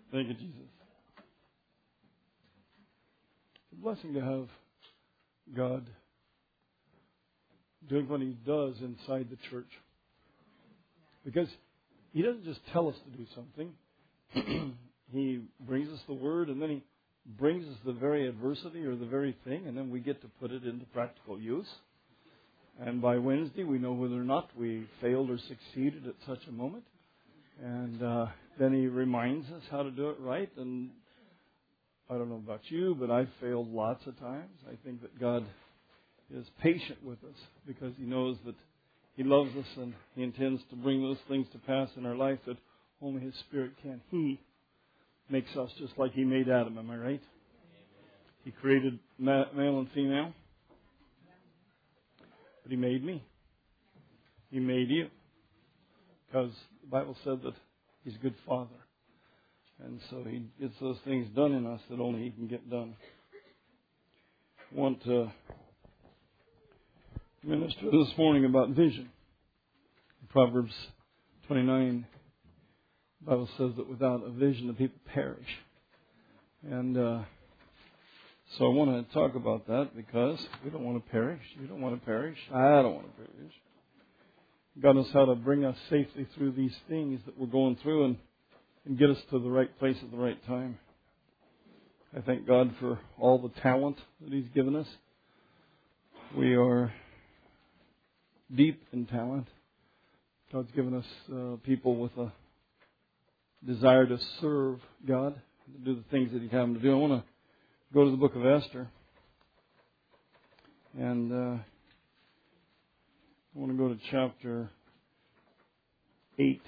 Thank you, Jesus. It's a blessing to have God doing what He does inside the church. Because He doesn't just tell us to do something. He brings us the Word, and then He brings us the very adversity or the very thing, and then we get to put it into practical use. And by Wednesday, we know whether or not we failed or succeeded at such a moment. And then He reminds us how to do it right. And I don't know about you, but I've failed lots of times. I think that God is patient with us because He knows that He loves us and He intends to bring those things to pass in our life that only His Spirit can. He makes us just like He made Adam, am I right? Amen. He created male and female. But He made me. He made you. Because the Bible said that He's a good Father. And so He gets those things done in us that only He can get done. I want to minister this morning about vision. In Proverbs 29, the Bible says that without a vision the people perish. And so I want to talk about that because we don't want to perish. You don't want to perish. I don't want to perish. God knows how to bring us safely through these things that we're going through and get us to the right place at the right time. I thank God for all the talent that He's given us. We are deep in talent. God's given us people with a desire to serve God, to do the things that He'd have them to do. I want to go to the book of Esther. And I want to go to chapter 8.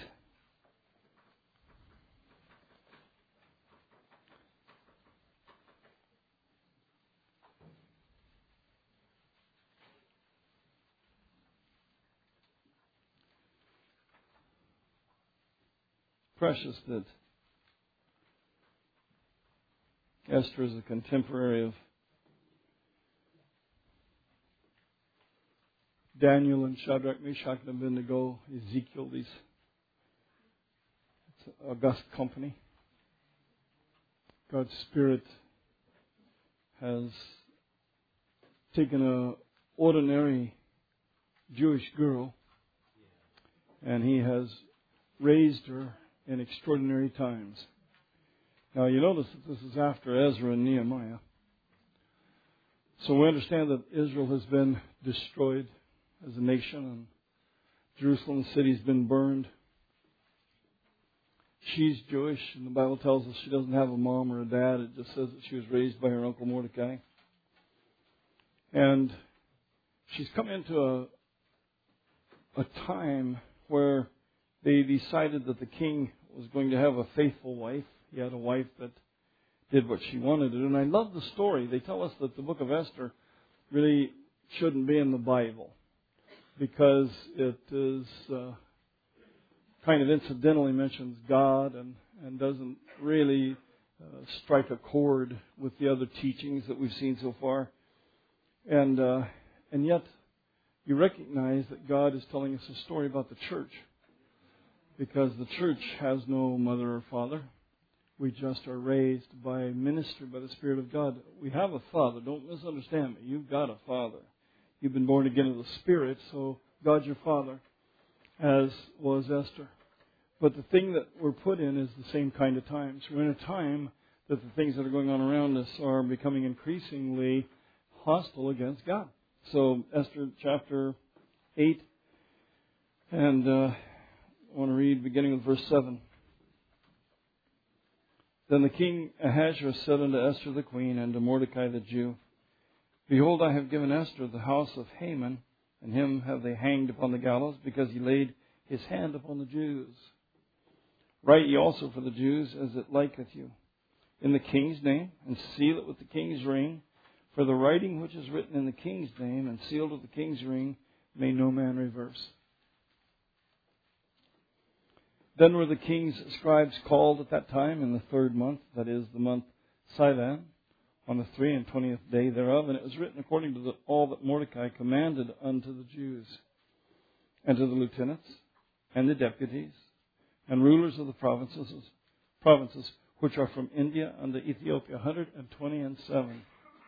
Precious that Esther is a contemporary of Daniel and Shadrach, Meshach, and Abednego, Ezekiel, it's an august company. God's Spirit has taken an ordinary Jewish girl and He has raised her in extraordinary times. Now, you notice that this is after Ezra and Nehemiah. So we understand that Israel has been destroyed as a nation, and Jerusalem city has been burned. She's Jewish, and the Bible tells us she doesn't have a mom or a dad. It just says that she was raised by her uncle Mordecai. And she's come into a time where they decided that the king was going to have a faithful wife. He had a wife that did what she wanted to do. And I love the story. They tell us that the book of Esther really shouldn't be in the Bible because it is kind of incidentally mentions God and doesn't really strike a chord with the other teachings that we've seen so far. And yet you recognize that God is telling us a story about the church. Because the church has no mother or father. We just are raised by ministry by the Spirit of God. We have a father. Don't misunderstand me. You've got a father. You've been born again of the Spirit, so God's your father, as was Esther. But the thing that we're put in is the same kind of times. We're in a time that the things that are going on around us are becoming increasingly hostile against God. So Esther chapter 8, and I want to read beginning with verse 7. Then the king Ahasuerus said unto Esther the queen and to Mordecai the Jew, Behold, I have given Esther the house of Haman, and him have they hanged upon the gallows, because he laid his hand upon the Jews. Write ye also for the Jews as it liketh you, in the king's name, and seal it with the king's ring. For the writing which is written in the king's name and sealed with the king's ring may no man reverse. Then were the king's scribes called at that time in the 3rd month, that is, the month Sivan, on the 23rd day thereof. And it was written according to all that Mordecai commanded unto the Jews, and to the lieutenants, and the deputies, and rulers of the provinces which are from India unto Ethiopia, 127.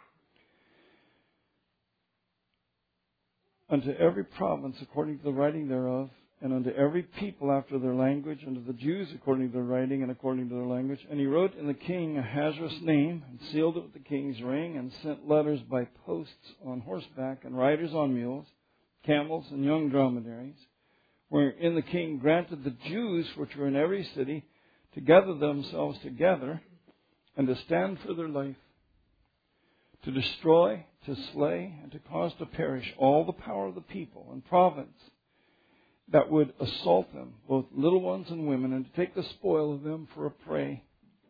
Unto every province according to the writing thereof, and unto every people after their language, unto the Jews according to their writing and according to their language. And he wrote in the king Ahasuerus' name, and sealed it with the king's ring, and sent letters by posts on horseback, and riders on mules, camels, and young dromedaries, wherein the king granted the Jews which were in every city to gather themselves together, and to stand for their life, to destroy, to slay, and to cause to perish all the power of the people and province that would assault them, both little ones and women, and to take the spoil of them for a prey.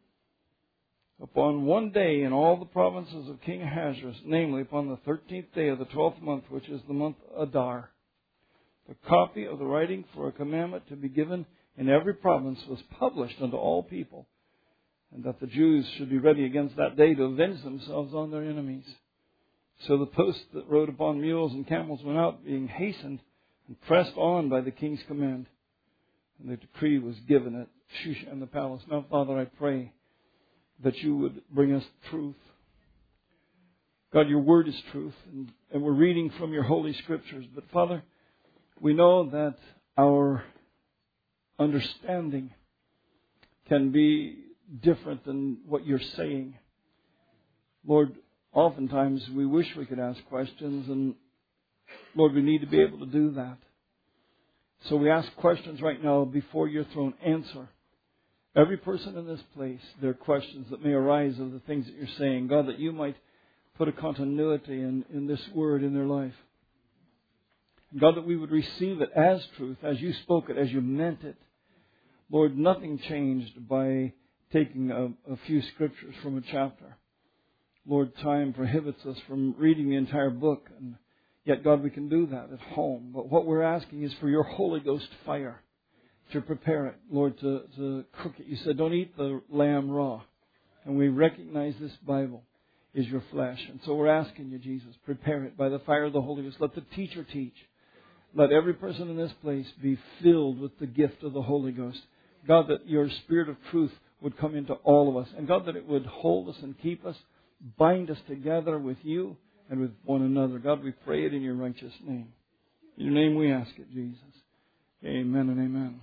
Upon one day in all the provinces of King Ahasuerus, namely upon the 13th day of the 12th month, which is the month Adar, the copy of the writing for a commandment to be given in every province was published unto all people, and that the Jews should be ready against that day to avenge themselves on their enemies. So the posts that rode upon mules and camels went out, being hastened and pressed on by the king's command. And the decree was given at Shushan the palace. Now, Father, I pray that you would bring us truth. God, your word is truth, and we're reading from your holy scriptures. But, Father, we know that our understanding can be different than what you're saying. Lord, oftentimes we wish we could ask questions, and Lord, we need to be able to do that. So we ask questions right now before your throne. Answer every person in this place their questions that may arise of the things that you're saying. God, that you might put a continuity in this word in their life. God, that we would receive it as truth, as you spoke it, as you meant it. Lord, nothing changed by taking a few scriptures from a chapter. Lord, time prohibits us from reading the entire book, and yet, God, we can do that at home. But what we're asking is for your Holy Ghost fire to prepare it, Lord, to cook it. You said, don't eat the lamb raw. And we recognize this Bible is your flesh. And so we're asking you, Jesus, prepare it by the fire of the Holy Ghost. Let the teacher teach. Let every person in this place be filled with the gift of the Holy Ghost. God, that your Spirit of truth would come into all of us. And God, that it would hold us and keep us, bind us together with you and with one another. God, we pray it in your righteous name. In your name we ask it, Jesus. Amen and amen.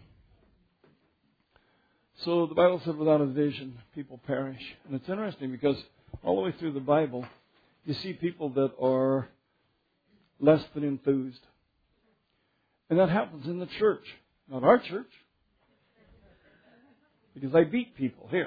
So the Bible said without a vision, people perish. And it's interesting because all the way through the Bible, you see people that are less than enthused. And that happens in the church. Not our church. Because I beat people here.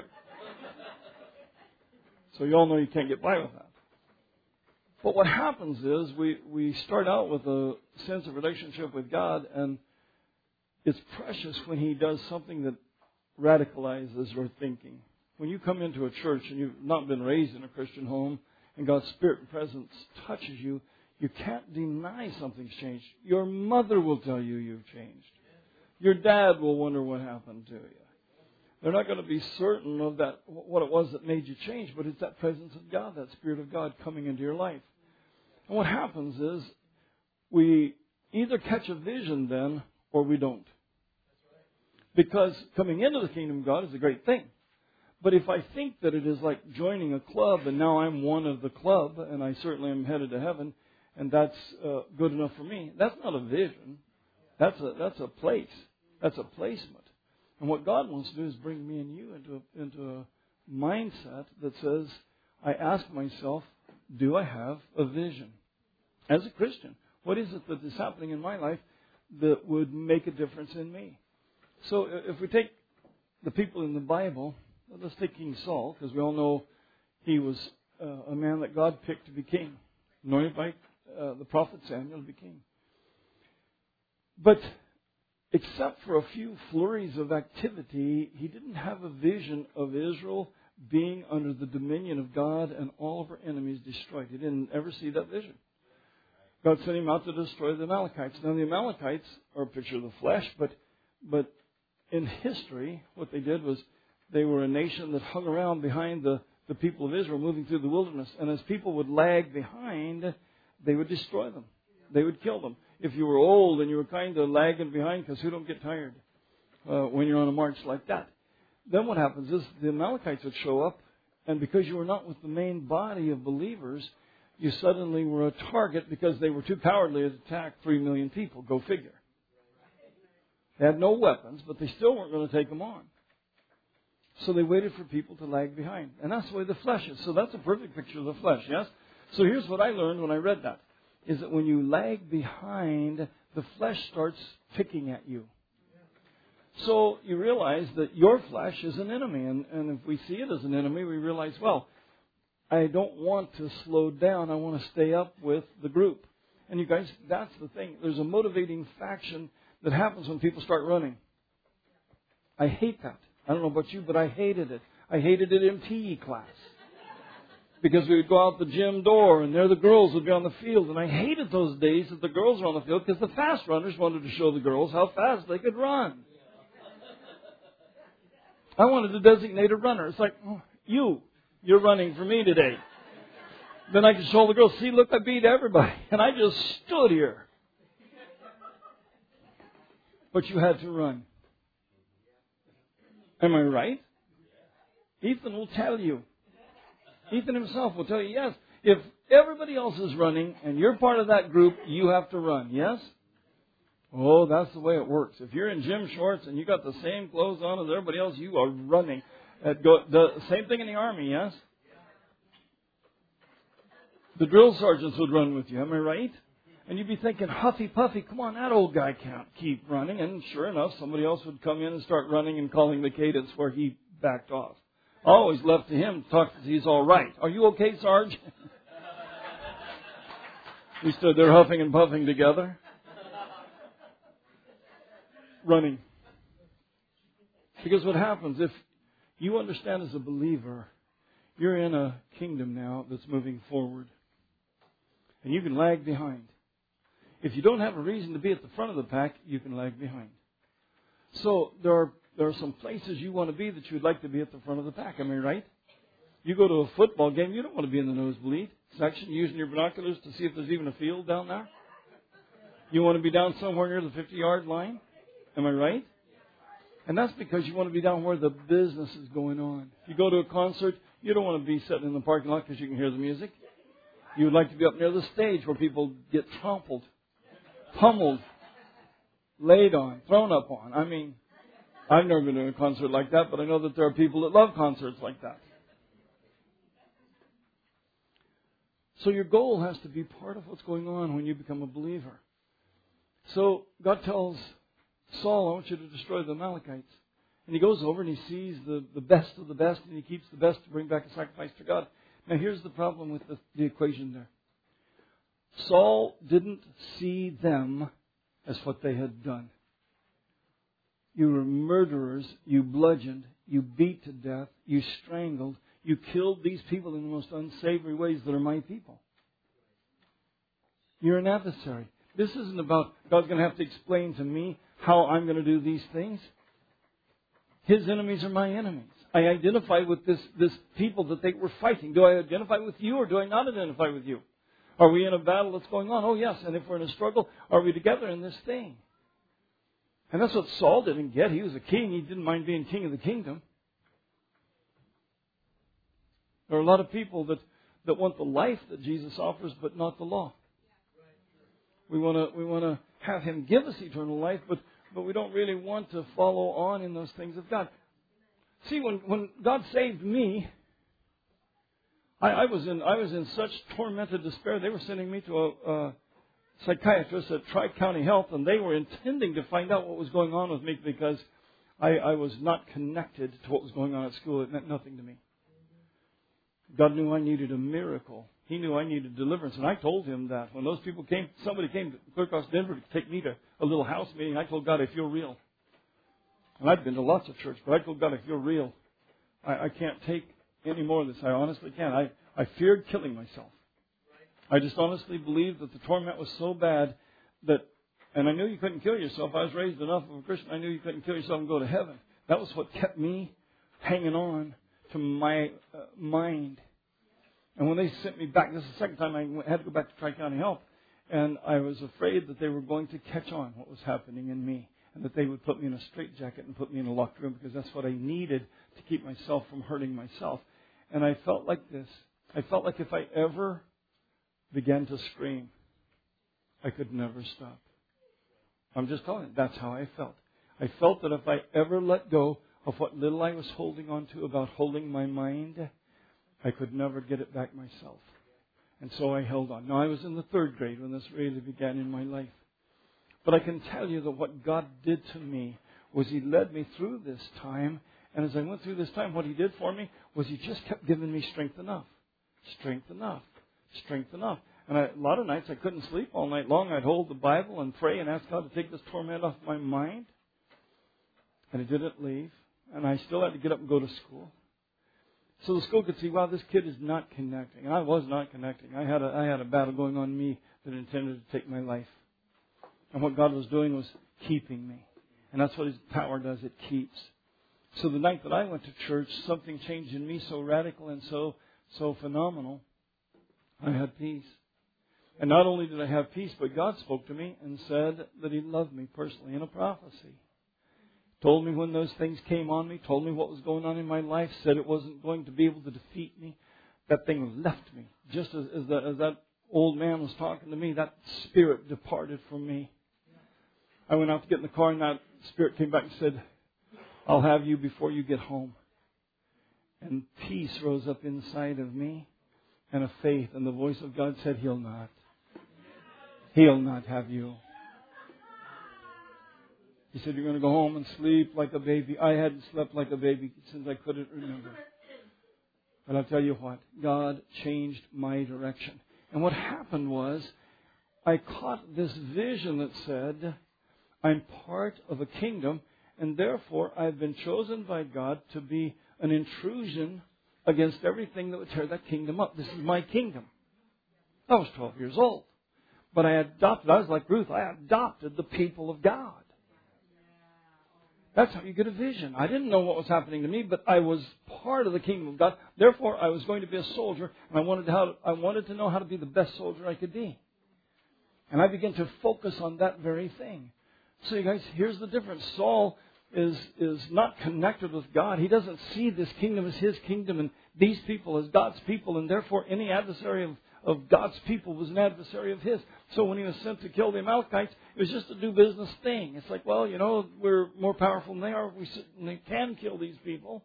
So you all know you can't get by with that. But what happens is we start out with a sense of relationship with God, and it's precious when He does something that radicalizes our thinking. When you come into a church and you've not been raised in a Christian home and God's Spirit and presence touches you, you can't deny something's changed. Your mother will tell you you've changed. Your dad will wonder what happened to you. They're not going to be certain of that, what it was that made you change, but it's that presence of God, that Spirit of God coming into your life. And what happens is we either catch a vision then or we don't. Because coming into the kingdom of God is a great thing. But if I think that it is like joining a club and now I'm one of the club and I certainly am headed to heaven and that's good enough for me, that's not a vision. That's a place. That's a placement. And what God wants to do is bring me and you into a mindset that says, I ask myself, do I have a vision? As a Christian, what is it that is happening in my life that would make a difference in me? So if we take the people in the Bible, let's take King Saul, because we all know he was a man that God picked to be king, anointed by the prophet Samuel to be king. But except for a few flurries of activity, he didn't have a vision of Israel being under the dominion of God and all of her enemies destroyed. He didn't ever see that vision. God sent him out to destroy the Amalekites. Now, the Amalekites are a picture of the flesh, but in history, what they did was they were a nation that hung around behind the people of Israel moving through the wilderness. And as people would lag behind, they would destroy them. They would kill them. If you were old and you were kind of lagging behind, because who don't get tired when you're on a march like that? then what happens is the Amalekites would show up, and because you were not with the main body of believers, you suddenly were a target because they were too cowardly to attack 3 million people. Go figure. They had no weapons, but they still weren't going to take them on. So they waited for people to lag behind. And that's the way the flesh is. So that's a perfect picture of the flesh, yes? So here's what I learned when I read that, is that when you lag behind, the flesh starts picking at you. So you realize that your flesh is an enemy. And if we see it as an enemy, we realize, well, I don't want to slow down. I want to stay up with the group. And you guys, that's the thing. There's a motivating faction that happens when people start running. I hate that. I don't know about you, but I hated it. I hated it in PE class. Because we would go out the gym door and there the girls would be on the field. And I hated those days that the girls were on the field because the fast runners wanted to show the girls how fast they could run. I wanted to designate a runner. It's like, oh, you're running for me today. Then I could show the girls, see, look, I beat everybody. And I just stood here. But you had to run. Am I right? Ethan will tell you. Ethan himself will tell you, yes, if everybody else is running and you're part of that group, you have to run, yes? Oh, that's the way it works. If you're in gym shorts and you got the same clothes on as everybody else, you are running. The same thing in the army, yes? The drill sergeants would run with you, am I right? And you'd be thinking, Huffy Puffy, come on, that old guy can't keep running. And sure enough, somebody else would come in and start running and calling the cadence where he backed off. Always left to him to talk to see he's all right. Are you okay, Sarge? We stood there huffing and puffing together. Running. Because what happens, if you understand as a believer, you're in a kingdom now that's moving forward. And you can lag behind. If you don't have a reason to be at the front of the pack, you can lag behind. So there are some places you want to be that you would like to be at the front of the pack. Am I right? You go to a football game, you don't want to be in the nosebleed section using your binoculars to see if there's even a field down there. You want to be down somewhere near the 50-yard line. Am I right? And that's because you want to be down where the business is going on. If you go to a concert, you don't want to be sitting in the parking lot because you can hear the music. You would like to be up near the stage where people get trampled, pummeled, laid on, thrown up on. I mean, I've never been to a concert like that, but I know that there are people that love concerts like that. So your goal has to be part of what's going on when you become a believer. So God tells Saul, I want you to destroy the Amalekites. And he goes over and he sees the best of the best, and he keeps the best to bring back a sacrifice to God. Now here's the problem with the equation there. Saul didn't see them as what they had done. You were murderers, you bludgeoned, you beat to death, you strangled, you killed these people in the most unsavory ways that are my people. You're an adversary. This isn't about God's going to have to explain to me how I'm going to do these things. His enemies are my enemies. I identify with this people that they were fighting. Do I identify with you or do I not identify with you? Are we in a battle that's going on? Oh, yes. And if we're in a struggle, are we together in this thing? And that's what Saul didn't get. He was a king. He didn't mind being king of the kingdom. There are a lot of people that want the life that Jesus offers, but not the law. We want to have Him give us eternal life, but we don't really want to follow on in those things of God. See, when God saved me, I was in such tormented despair. They were sending me to a psychiatrist at Tri-County Health, and they were intending to find out what was going on with me because I was not connected to what was going on at school. It meant nothing to me. God knew I needed a miracle. He knew I needed deliverance, and I told Him that. When those people came, somebody came to Clear Cross, Denver to take me to a little house meeting, I told God, if You're real. And I'd been to lots of church, but I told God, if You're real, I can't take any more of this. I honestly can't. I feared killing myself. I just honestly believed that the torment was so bad that, and I knew you couldn't kill yourself. I was raised enough of a Christian. I knew you couldn't kill yourself and go to heaven. That was what kept me hanging on to my mind. And when they sent me back, this is the second time I had to go back to Tri-County Health, and I was afraid that they were going to catch on what was happening in me. and that they would put me in a straitjacket and put me in a locked room because that's what I needed to keep myself from hurting myself. And I felt like this. I felt like if I ever began to scream, I could never stop. I'm just telling you, that's how I felt. I felt that if I ever let go of what little I was holding on to about holding my mind, I could never get it back myself. And so I held on. Now, I was in the 3rd grade when this really began in my life. But I can tell you that what God did to me was He led me through this time. And as I went through this time, what He did for me was He just kept giving me strength enough. Strength enough. Strength enough. And a lot of nights I couldn't sleep all night long. I'd hold the Bible and pray and ask God to take this torment off my mind. And it didn't leave. And I still had to get up and go to school. So the school could see, wow, this kid is not connecting. And I was not connecting. I had a battle going on in me that intended to take my life. And what God was doing was keeping me. And that's what His power does. It keeps. So the night that I went to church, something changed in me so radical and so phenomenal. I had peace. And not only did I have peace, but God spoke to me and said that He loved me personally in a prophecy. Told me when those things came on me, told me what was going on in my life, said it wasn't going to be able to defeat me. That thing left me. Just as that old man was talking to me, that spirit departed from me. I went out to get in the car and that spirit came back and said, I'll have you before you get home. And peace rose up inside of me and a faith. And the voice of God said, He'll not. He'll not have you. He said, you're going to go home and sleep like a baby. I hadn't slept like a baby since I couldn't remember. But I'll tell you what, God changed my direction. And what happened was, I caught this vision that said, I'm part of a kingdom, and therefore I've been chosen by God to be an intrusion against everything that would tear that kingdom up. This is my kingdom. I was 12 years old. But I was like Ruth, I adopted the people of God. That's how you get a vision. I didn't know what was happening to me, but I was part of the kingdom of God. Therefore, I was going to be a soldier, and I wanted to know how to be the best soldier I could be. And I began to focus on that very thing. So you guys, here's the difference. Saul is not connected with God. He doesn't see this kingdom as his kingdom and these people as God's people, and therefore any adversary of God's people was an adversary of his. So when he was sent to kill the Amalekites, it was just a do business thing. It's like, well, we're more powerful than they are. We certainly can kill these people.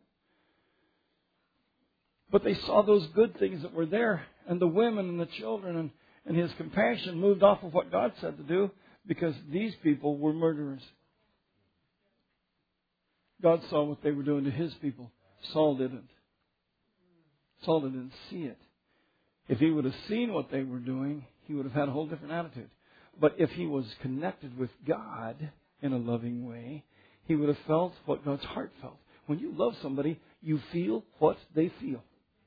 But they saw those good things that were there, and the women and the children, and his compassion moved off of what God said to do, because these people were murderers. God saw what they were doing to His people. Saul didn't. Saul didn't see it. If he would have seen what they were doing, he would have had a whole different attitude. But if he was connected with God in a loving way, he would have felt what God's heart felt. When you love somebody, you feel what they feel.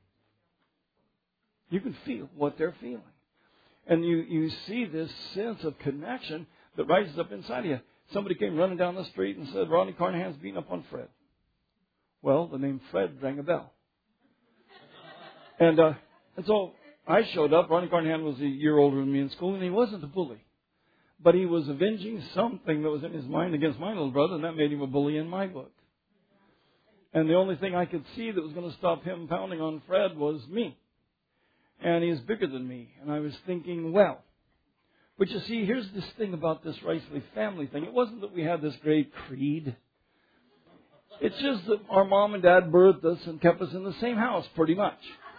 You can feel what they're feeling. And you see this sense of connection that rises up inside of you. Somebody came running down the street and said, Ronnie Carnahan's beating up on Fred. Well, the name Fred rang a bell. And so I showed up. Ronnie Carnahan was a year older than me in school, and he wasn't a bully. But he was avenging something that was in his mind against my little brother, and that made him a bully in my book. And the only thing I could see that was going to stop him pounding on Fred was me. And he is bigger than me. And I was thinking, well. But you see, here's this thing about this Ricely family thing. It wasn't that we had this great creed. It's just that our mom and dad birthed us and kept us in the same house, pretty much.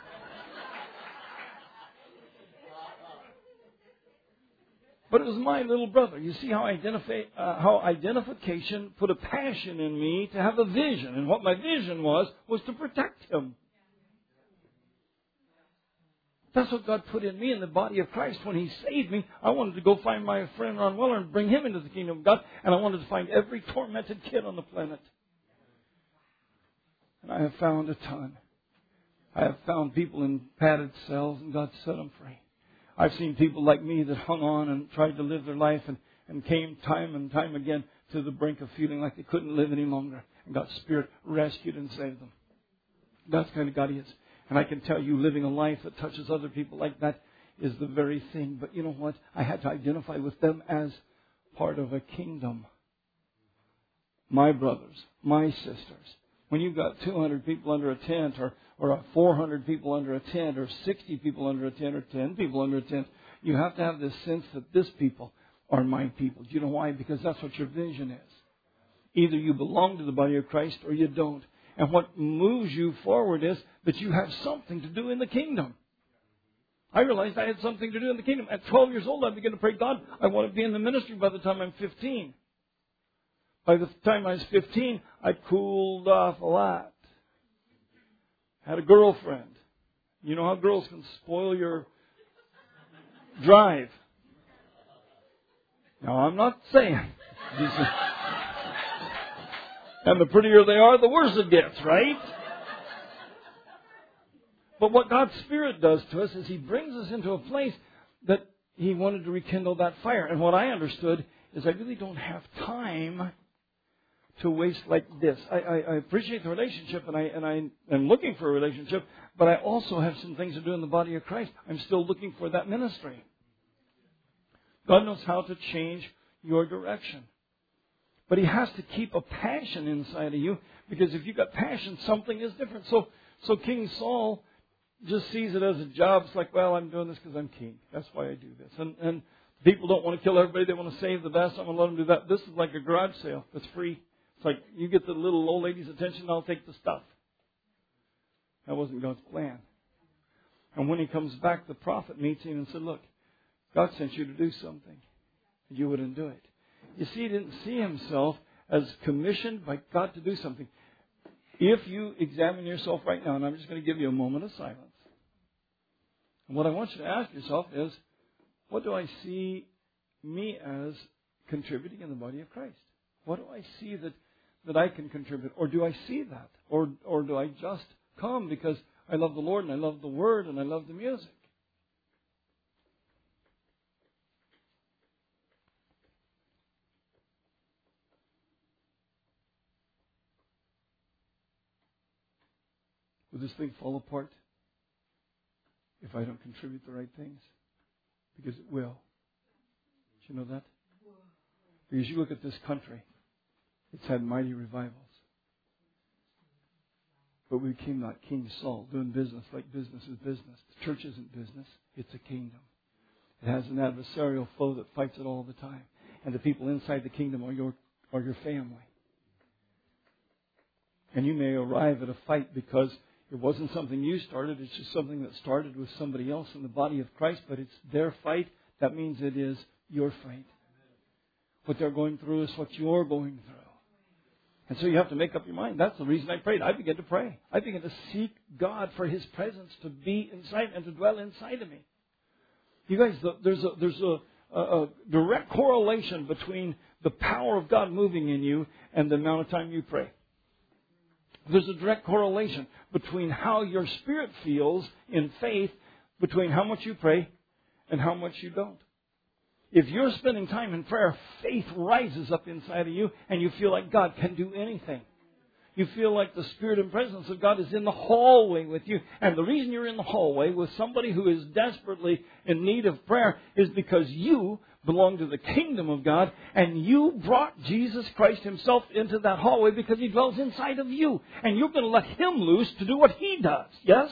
But it was my little brother. You see how identification put a passion in me to have a vision. And what my vision was to protect him. That's what God put in me in the body of Christ. When He saved me, I wanted to go find my friend Ron Weller and bring him into the kingdom of God. And I wanted to find every tormented kid on the planet. And I have found a ton. I have found people in padded cells, and God set them free. I've seen people like me that hung on and tried to live their life and came time and time again to the brink of feeling like they couldn't live any longer. And God's Spirit rescued and saved them. That's the kind of God He is. And I can tell you, living a life that touches other people like that is the very thing. But you know what? I had to identify with them as part of a kingdom. my brothers, my sisters, when you've got 200 people under a tent, or 400 people under a tent, or 60 people under a tent, or 10 people under a tent, you have to have this sense that this people are my people. Do you know why? Because that's what your vision is. Either you belong to the body of Christ or you don't. And what moves you forward is that you have something to do in the kingdom. I realized I had something to do in the kingdom. At 12 years old, I began to pray, God, I want to be in the ministry by the time I'm 15. By the time I was 15, I cooled off a lot. Had a girlfriend. You know how girls can spoil your drive. Now, I'm not saying. And the prettier they are, the worse it gets, right? But what God's Spirit does to us is He brings us into a place that He wanted to rekindle that fire. And what I understood is I really don't have time to waste like this. I appreciate the relationship, and I am looking for a relationship, but I also have some things to do in the body of Christ. I'm still looking for that ministry. God knows how to change your direction. But He has to keep a passion inside of you, because if you've got passion, something is different. So King Saul just sees it as a job. It's like, well, I'm doing this because I'm king. That's why I do this. And people don't want to kill everybody. They want to save the best. I'm going to let them do that. This is like a garage sale. It's free. It's like, you get the little old lady's attention, I'll take the stuff. That wasn't God's plan. And when he comes back, the prophet meets him and said, look, God sent you to do something. You wouldn't do it. You see, he didn't see himself as commissioned by God to do something. If you examine yourself right now, and I'm just going to give you a moment of silence. And what I want you to ask yourself is, what do I see me as contributing in the body of Christ? What do I see that I can contribute? Or do I see that? Or do I just come because I love the Lord and I love the Word and I love the music? Will this thing fall apart if I don't contribute the right things? Because it will. Did you know that? Because you look at this country, it's had mighty revivals. But we became like King Saul, doing business like business is business. The church isn't business, it's a kingdom. It has an adversarial foe that fights it all the time. And the people inside the kingdom are your family. And you may arrive at a fight because it wasn't something you started. It's just something that started with somebody else in the body of Christ. But it's their fight. That means it is your fight. What they're going through is what you're going through. And so you have to make up your mind. That's the reason I prayed. I began to pray. I began to seek God for His presence to be inside and to dwell inside of me. You guys, there's a direct correlation between the power of God moving in you and the amount of time you pray. There's a direct correlation between how your spirit feels in faith, between how much you pray and how much you don't. If you're spending time in prayer, faith rises up inside of you and you feel like God can do anything. You feel like the Spirit and presence of God is in the hallway with you. And the reason you're in the hallway with somebody who is desperately in need of prayer is because you belong to the kingdom of God and you brought Jesus Christ Himself into that hallway because He dwells inside of you. And you're going to let Him loose to do what He does. Yes?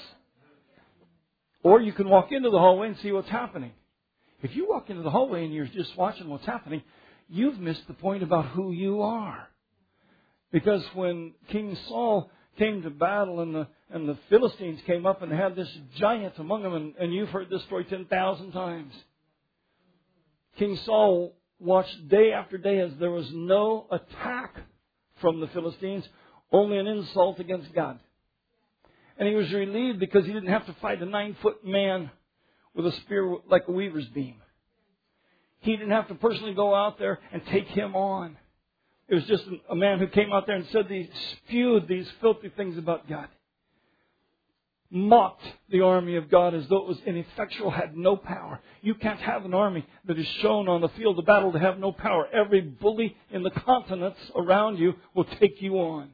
Or you can walk into the hallway and see what's happening. If you walk into the hallway and you're just watching what's happening, you've missed the point about who you are. Because when King Saul came to battle and the Philistines came up and had this giant among them, and you've heard this story 10,000 times. King Saul watched day after day as there was no attack from the Philistines, only an insult against God. And he was relieved because he didn't have to fight a 9-foot man with a spear like a weaver's beam. He didn't have to personally go out there and take him on. It was just a man who came out there and spewed these filthy things about God. Mocked the army of God as though it was ineffectual, had no power. You can't have an army that is shown on the field of battle to have no power. Every bully in the continents around you will take you on.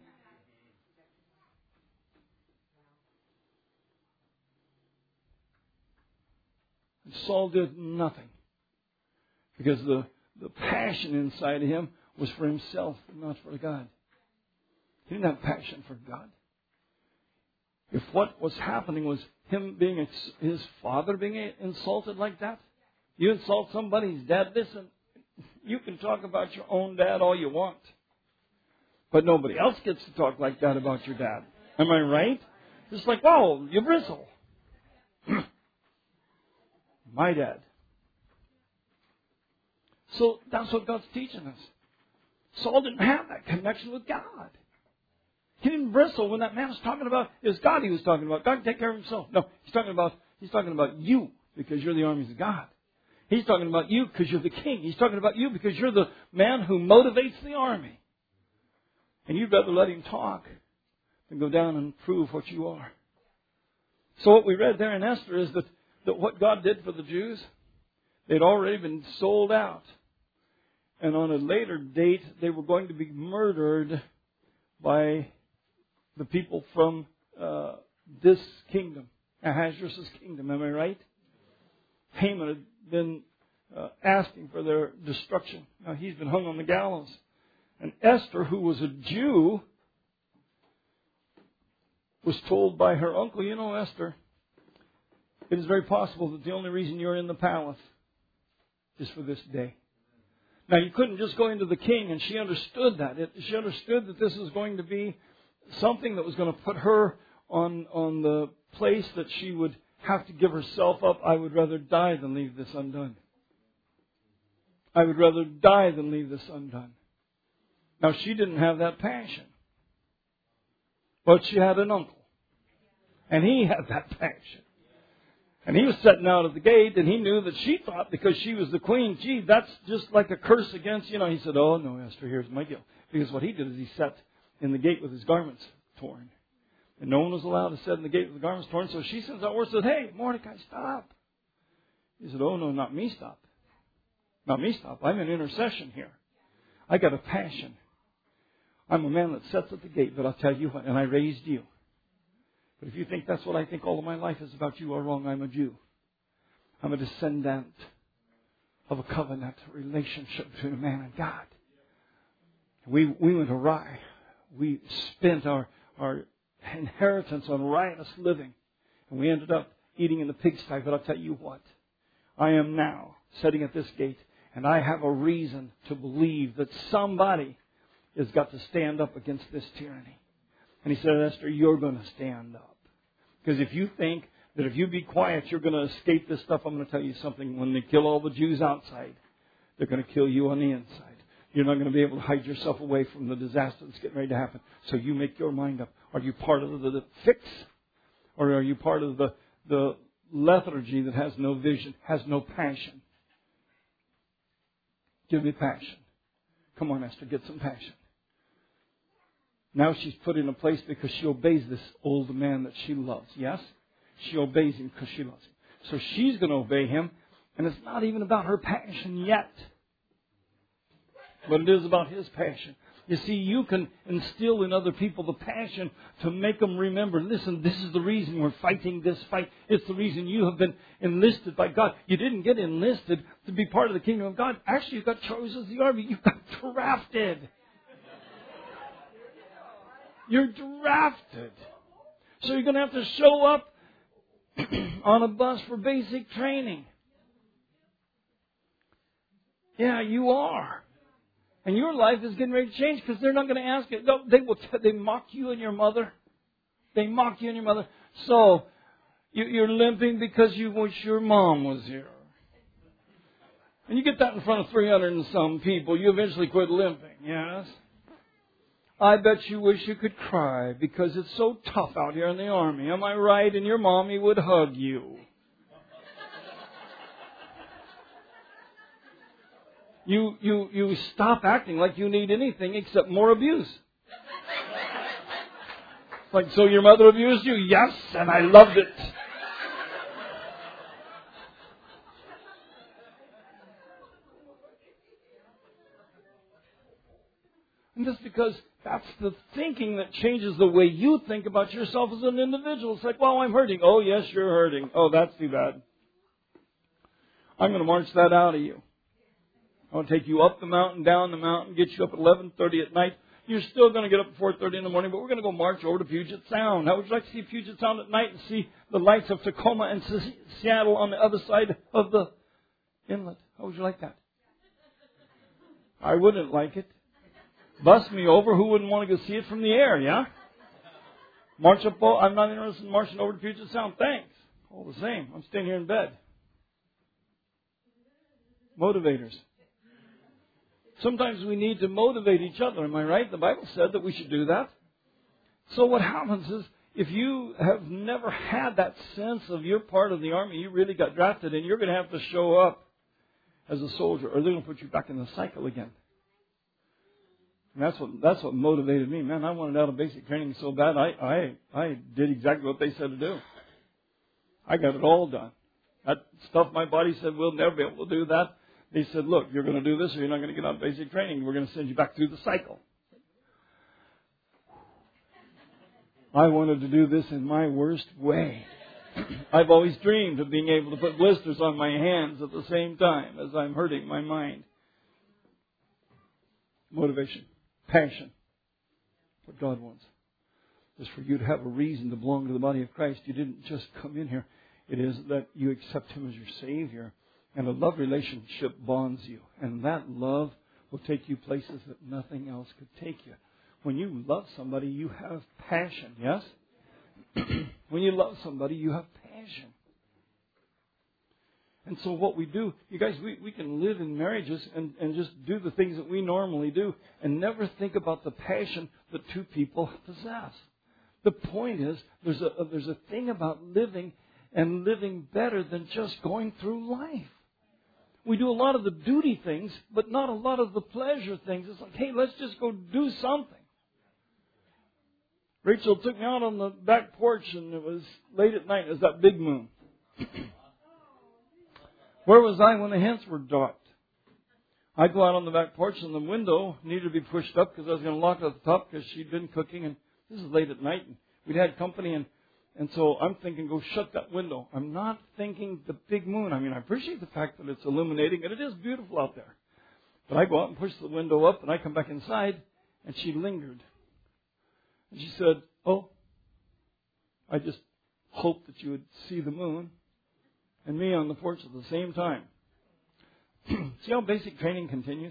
And Saul did nothing because the passion inside of him was for himself, not for God. He didn't have passion for God. If what was happening was him being, his father being insulted like that, you insult somebody's dad, listen, you can talk about your own dad all you want. But nobody else gets to talk like that about your dad. Am I right? It's like, wow, you bristle. My dad. So that's what God's teaching us. Saul didn't have that connection with God. He didn't bristle when that man was talking about, it was God he was talking about. God can take care of himself. No, he's talking about you because you're the armies of God. He's talking about you because you're the king. He's talking about you because you're the man who motivates the army. And you'd rather let him talk than go down and prove what you are. So what we read there in Esther is that what God did for the Jews, they'd already been sold out. And on a later date, they were going to be murdered by the people from this kingdom, Ahasuerus' kingdom. Am I right? Haman had been asking for their destruction. Now he's been hung on the gallows. And Esther, who was a Jew, was told by her uncle, you know, Esther, it is very possible that the only reason you're in the palace is for this day. Now, you couldn't just go into the king, and she understood that. She understood that this was going to be something that was going to put her on the place that she would have to give herself up. I would rather die than leave this undone. I would rather die than leave this undone. Now, she didn't have that passion. But she had an uncle. And he had that passion. And he was sitting out at the gate, and he knew that she thought because she was the queen, gee, that's just like a curse against, you know. He said, oh, no, Esther, here's my deal. Because what he did is he sat in the gate with his garments torn. And no one was allowed to sit in the gate with the garments torn. So she sends out word and said, hey, Mordecai, stop. He said, oh, no, not me stop. Not me stop. I'm in intercession here. I got a passion. I'm a man that sits at the gate, but I'll tell you what, and I raised you. But if you think that's what I think all of my life is about, you are wrong. I'm a Jew. I'm a descendant of a covenant relationship between a man and God. We went awry. We spent our inheritance on riotous living. And we ended up eating in the pigsty. But I'll tell you what, I am now sitting at this gate, and I have a reason to believe that somebody has got to stand up against this tyranny. And he said, Esther, you're going to stand up. Because if you think that if you be quiet, you're going to escape this stuff, I'm going to tell you something. When they kill all the Jews outside, they're going to kill you on the inside. You're not going to be able to hide yourself away from the disaster that's getting ready to happen. So you make your mind up. Are you part of the fix? Or are you part of the lethargy that has no vision, has no passion? Give me passion. Come on, Esther, get some passion. Now she's put in a place because she obeys this old man that she loves. Yes? She obeys him because she loves him. So she's going to obey him. And it's not even about her passion yet. But it is about his passion. You see, you can instill in other people the passion to make them remember, listen, this is the reason we're fighting this fight. It's the reason you have been enlisted by God. You didn't get enlisted to be part of the kingdom of God. Actually, you got chosen as the army. You got drafted. You're drafted. So you're going to have to show up on a bus for basic training. Yeah, you are. And your life is getting ready to change because they're not going to ask it. They mock you and your mother. They mock you and your mother. So, you're limping because you wish your mom was here. And you get that in front of 300 and some people. You eventually quit limping, yes? I bet you wish you could cry because it's so tough out here in the army. Am I right? And your mommy would hug you. You stop acting like you need anything except more abuse. Like, so your mother abused you? Yes, and I loved it. And just because that's the thinking that changes the way you think about yourself as an individual. It's like, well, I'm hurting. Oh, yes, you're hurting. Oh, that's too bad. I'm going to march that out of you. I want to take you up the mountain, down the mountain, get you up at 11:30 at night. You're still going to get up at 4:30 in the morning, but we're going to go march over to Puget Sound. How would you like to see Puget Sound at night and see the lights of Tacoma and Seattle on the other side of the inlet? How would you like that? I wouldn't like it. Bus me over. Who wouldn't want to go see it from the air, yeah? March up. I'm not interested in marching over to Puget Sound. Thanks. All the same, I'm staying here in bed. Motivators. Sometimes we need to motivate each other. Am I right? The Bible said that we should do that. So what happens is, if you have never had that sense of you're part of the army, you really got drafted, and you're going to have to show up as a soldier, or they're going to put you back in the cycle again. And that's what motivated me. Man, I wanted out of basic training so bad, I did exactly what they said to do. I got it all done. That stuff my body said, we'll never be able to do that. They said, look, you're going to do this or you're not going to get out of basic training. We're going to send you back through the cycle. I wanted to do this in my worst way. I've always dreamed of being able to put blisters on my hands at the same time as I'm hurting my mind. Motivation. Passion. What God wants is for you to have a reason to belong to the body of Christ. You didn't just come in here. It is that you accept Him as your Savior. And a love relationship bonds you. And that love will take you places that nothing else could take you. When you love somebody, you have passion, yes? When you love somebody, you have passion. And so what we do, you guys, we can live in marriages and just do the things that we normally do and never think about the passion that two people possess. The point is, there's a thing about living and living better than just going through life. We do a lot of the duty things, but not a lot of the pleasure things. It's like, hey, let's just go do something. Rachel took me out on the back porch, and it was late at night. It was that big moon. Where was I when the hens were docked? I go out on the back porch, and the window needed to be pushed up because I was going to lock it at the top because she'd been cooking. And this is late at night, and we'd had company, and so I'm thinking, go shut that window. I'm not thinking the big moon. I mean, I appreciate the fact that it's illuminating, and it is beautiful out there. But I go out and push the window up, and I come back inside, and she lingered. And she said, oh, I just hoped that you would see the moon and me on the porch at the same time. See how basic training continues?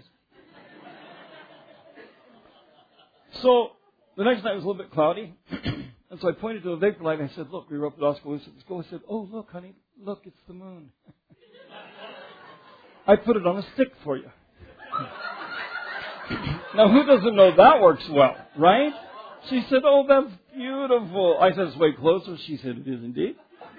So the next night was a little bit cloudy. And so I pointed to a vapor light and I said, look, we were up at Oskaloosa. I said, oh, look, honey, look, it's the moon. I put it on a stick for you. Now, who doesn't know that works well, right? She said, oh, that's beautiful. I said, it's way closer. She said, it is indeed.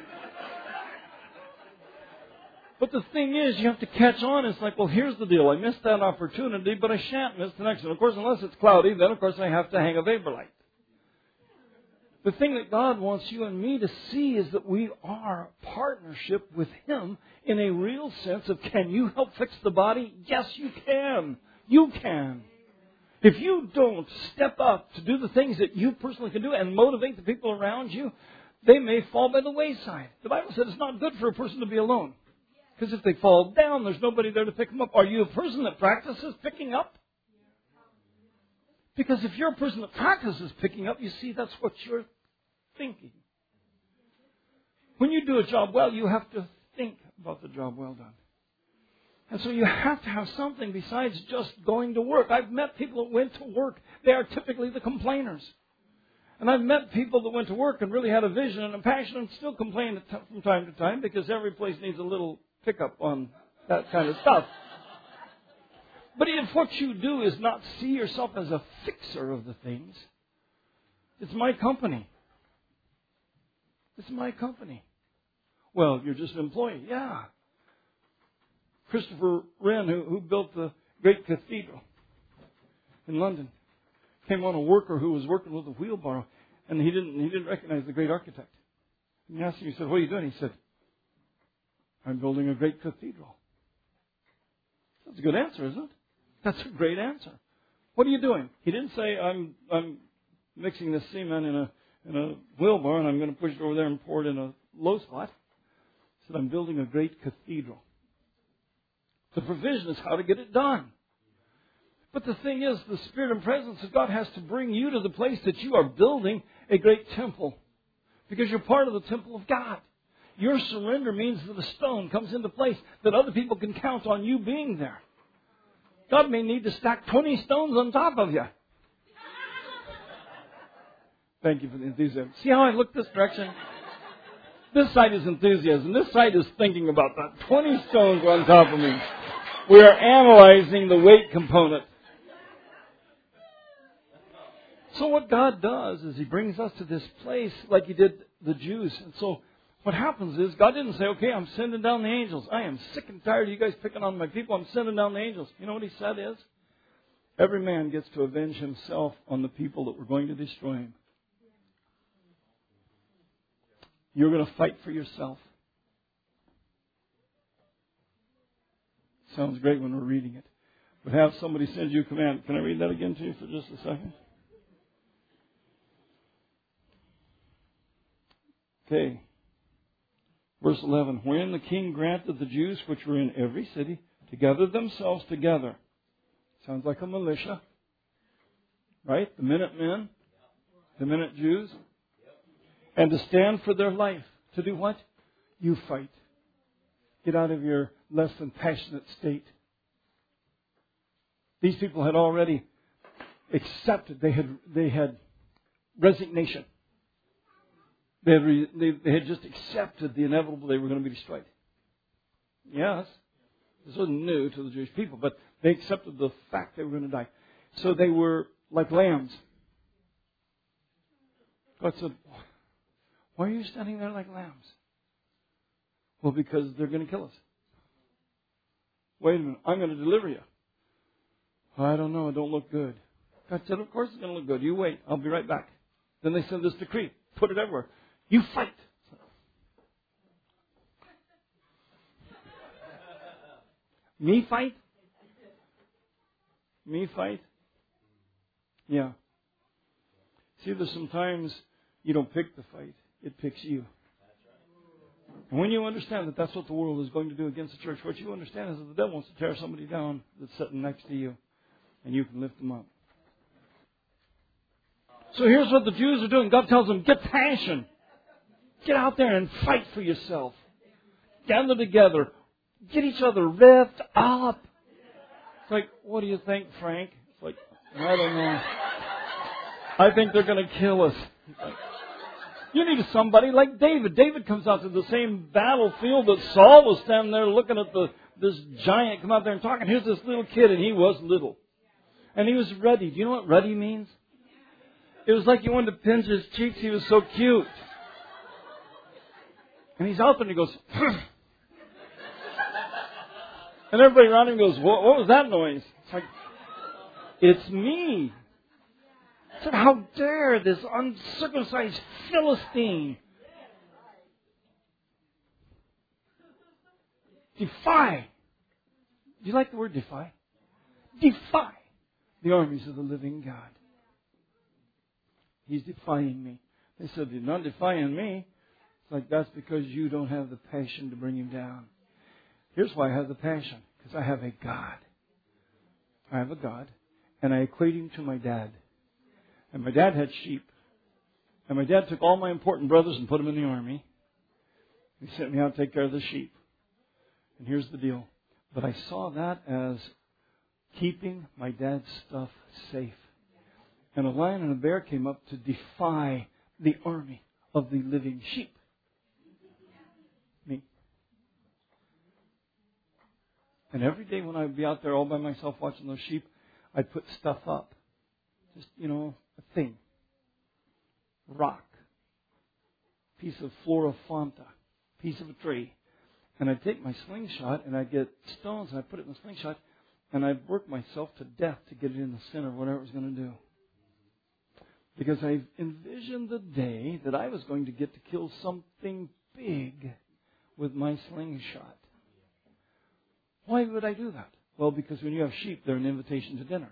But the thing is, you have to catch on. It's like, well, here's the deal. I missed that opportunity, but I shan't miss the next one. Of course, unless it's cloudy, then, of course, I have to hang a vapor light. The thing that God wants you and me to see is that we are a partnership with Him in a real sense of, can you help fix the body? Yes, you can. You can. If you don't step up to do the things that you personally can do and motivate the people around you, they may fall by the wayside. The Bible said it's not good for a person to be alone. Because if they fall down, there's nobody there to pick them up. Are you a person that practices picking up? Because if you're a person that practices picking up, you see, that's what you're thinking. When you do a job well, you have to think about the job well done. And so you have to have something besides just going to work. I've met people that went to work. They are typically the complainers. And I've met people that went to work and really had a vision and a passion and still complain from time to time because every place needs a little pickup on that kind of stuff. But if what you do is not see yourself as a fixer of the things, it's my company. It's my company. Well, you're just an employee. Yeah. Christopher Wren, who built the great cathedral in London, came on a worker who was working with a wheelbarrow, and he didn't recognize the great architect. And he asked him, he said, what are you doing? He said, I'm building a great cathedral. That's a good answer, isn't it? That's a great answer. What are you doing? He didn't say, I'm mixing the cement in a wheelbarrow and I'm going to push it over there and pour it in a low spot. He said, I'm building a great cathedral. The provision is how to get it done. But the thing is, the Spirit and presence of God has to bring you to the place that you are building a great temple. Because you're part of the temple of God. Your surrender means that a stone comes into place, that other people can count on you being there. God may need to stack 20 stones on top of you. Thank you for the enthusiasm. See how I look this direction? This side is enthusiasm. This side is thinking about that. 20 stones on top of me. We are analyzing the weight component. So what God does is He brings us to this place like He did the Jews. And so what happens is God didn't say, okay, I'm sending down the angels. I am sick and tired of you guys picking on my people. I'm sending down the angels. You know what He said is? Every man gets to avenge himself on the people that were going to destroy him. You're going to fight for yourself. Sounds great when we're reading it. But have somebody send you a command. Can I read that again to you for just a second? Okay. Verse 11. Wherein the king granted the Jews which were in every city to gather themselves together. Sounds like a militia. Right? The Minutemen. The Minute Jews. And to stand for their life. To do what? You fight. Get out of your less than passionate state. These people had already accepted. They had resignation. They had just accepted the inevitable. They were going to be destroyed. Yes. This wasn't new to the Jewish people, but they accepted the fact they were going to die. So they were like lambs. God said, why are you standing there like lambs? Well, because they're going to kill us. Wait a minute, I'm going to deliver you. I don't know, it don't look good. God said, of course it's going to look good. You wait, I'll be right back. Then they send this decree, put it everywhere. You fight. Me fight? Me fight? Yeah. See, there's sometimes you don't pick the fight. It picks you. And when you understand that that's what the world is going to do against the church, what you understand is that the devil wants to tear somebody down that's sitting next to you. And you can lift them up. So here's what the Jews are doing. God tells them, get passion. Get out there and fight for yourself. Gather together. Get each other revved up. It's like, what do you think, Frank? It's like, I don't know. I think they're going to kill us. It's like, you need somebody like David. David comes out to the same battlefield that Saul was standing there looking at this giant come out there and talking. Here's this little kid, and he was little. And he was ready. Do you know what ready means? It was like he wanted to pinch his cheeks. He was so cute. And he's out there and he goes, and everybody around him goes, what was that noise? It's like, it's me. I said, how dare this uncircumcised Philistine defy. Do you like the word defy? Defy the armies of the living God. He's defying me. They said, you're not defying me. It's like, that's because you don't have the passion to bring him down. Here's why I have the passion. Because I have a God. I have a God. And I equate him to my dad. And my dad had sheep. And my dad took all my important brothers and put them in the army. He sent me out to take care of the sheep. And here's the deal. But I saw that as keeping my dad's stuff safe. And a lion and a bear came up to defy the army of the living sheep. Me. And every day when I would be out there all by myself watching those sheep, I'd put stuff up. Just, a thing. Rock. Piece of flora fauna. Piece of a tree. And I'd take my slingshot and I'd get stones and I'd put it in the slingshot and I'd work myself to death to get it in the center of whatever it was going to do. Because I envisioned the day that I was going to get to kill something big with my slingshot. Why would I do that? Well, because when you have sheep, they're an invitation to dinner.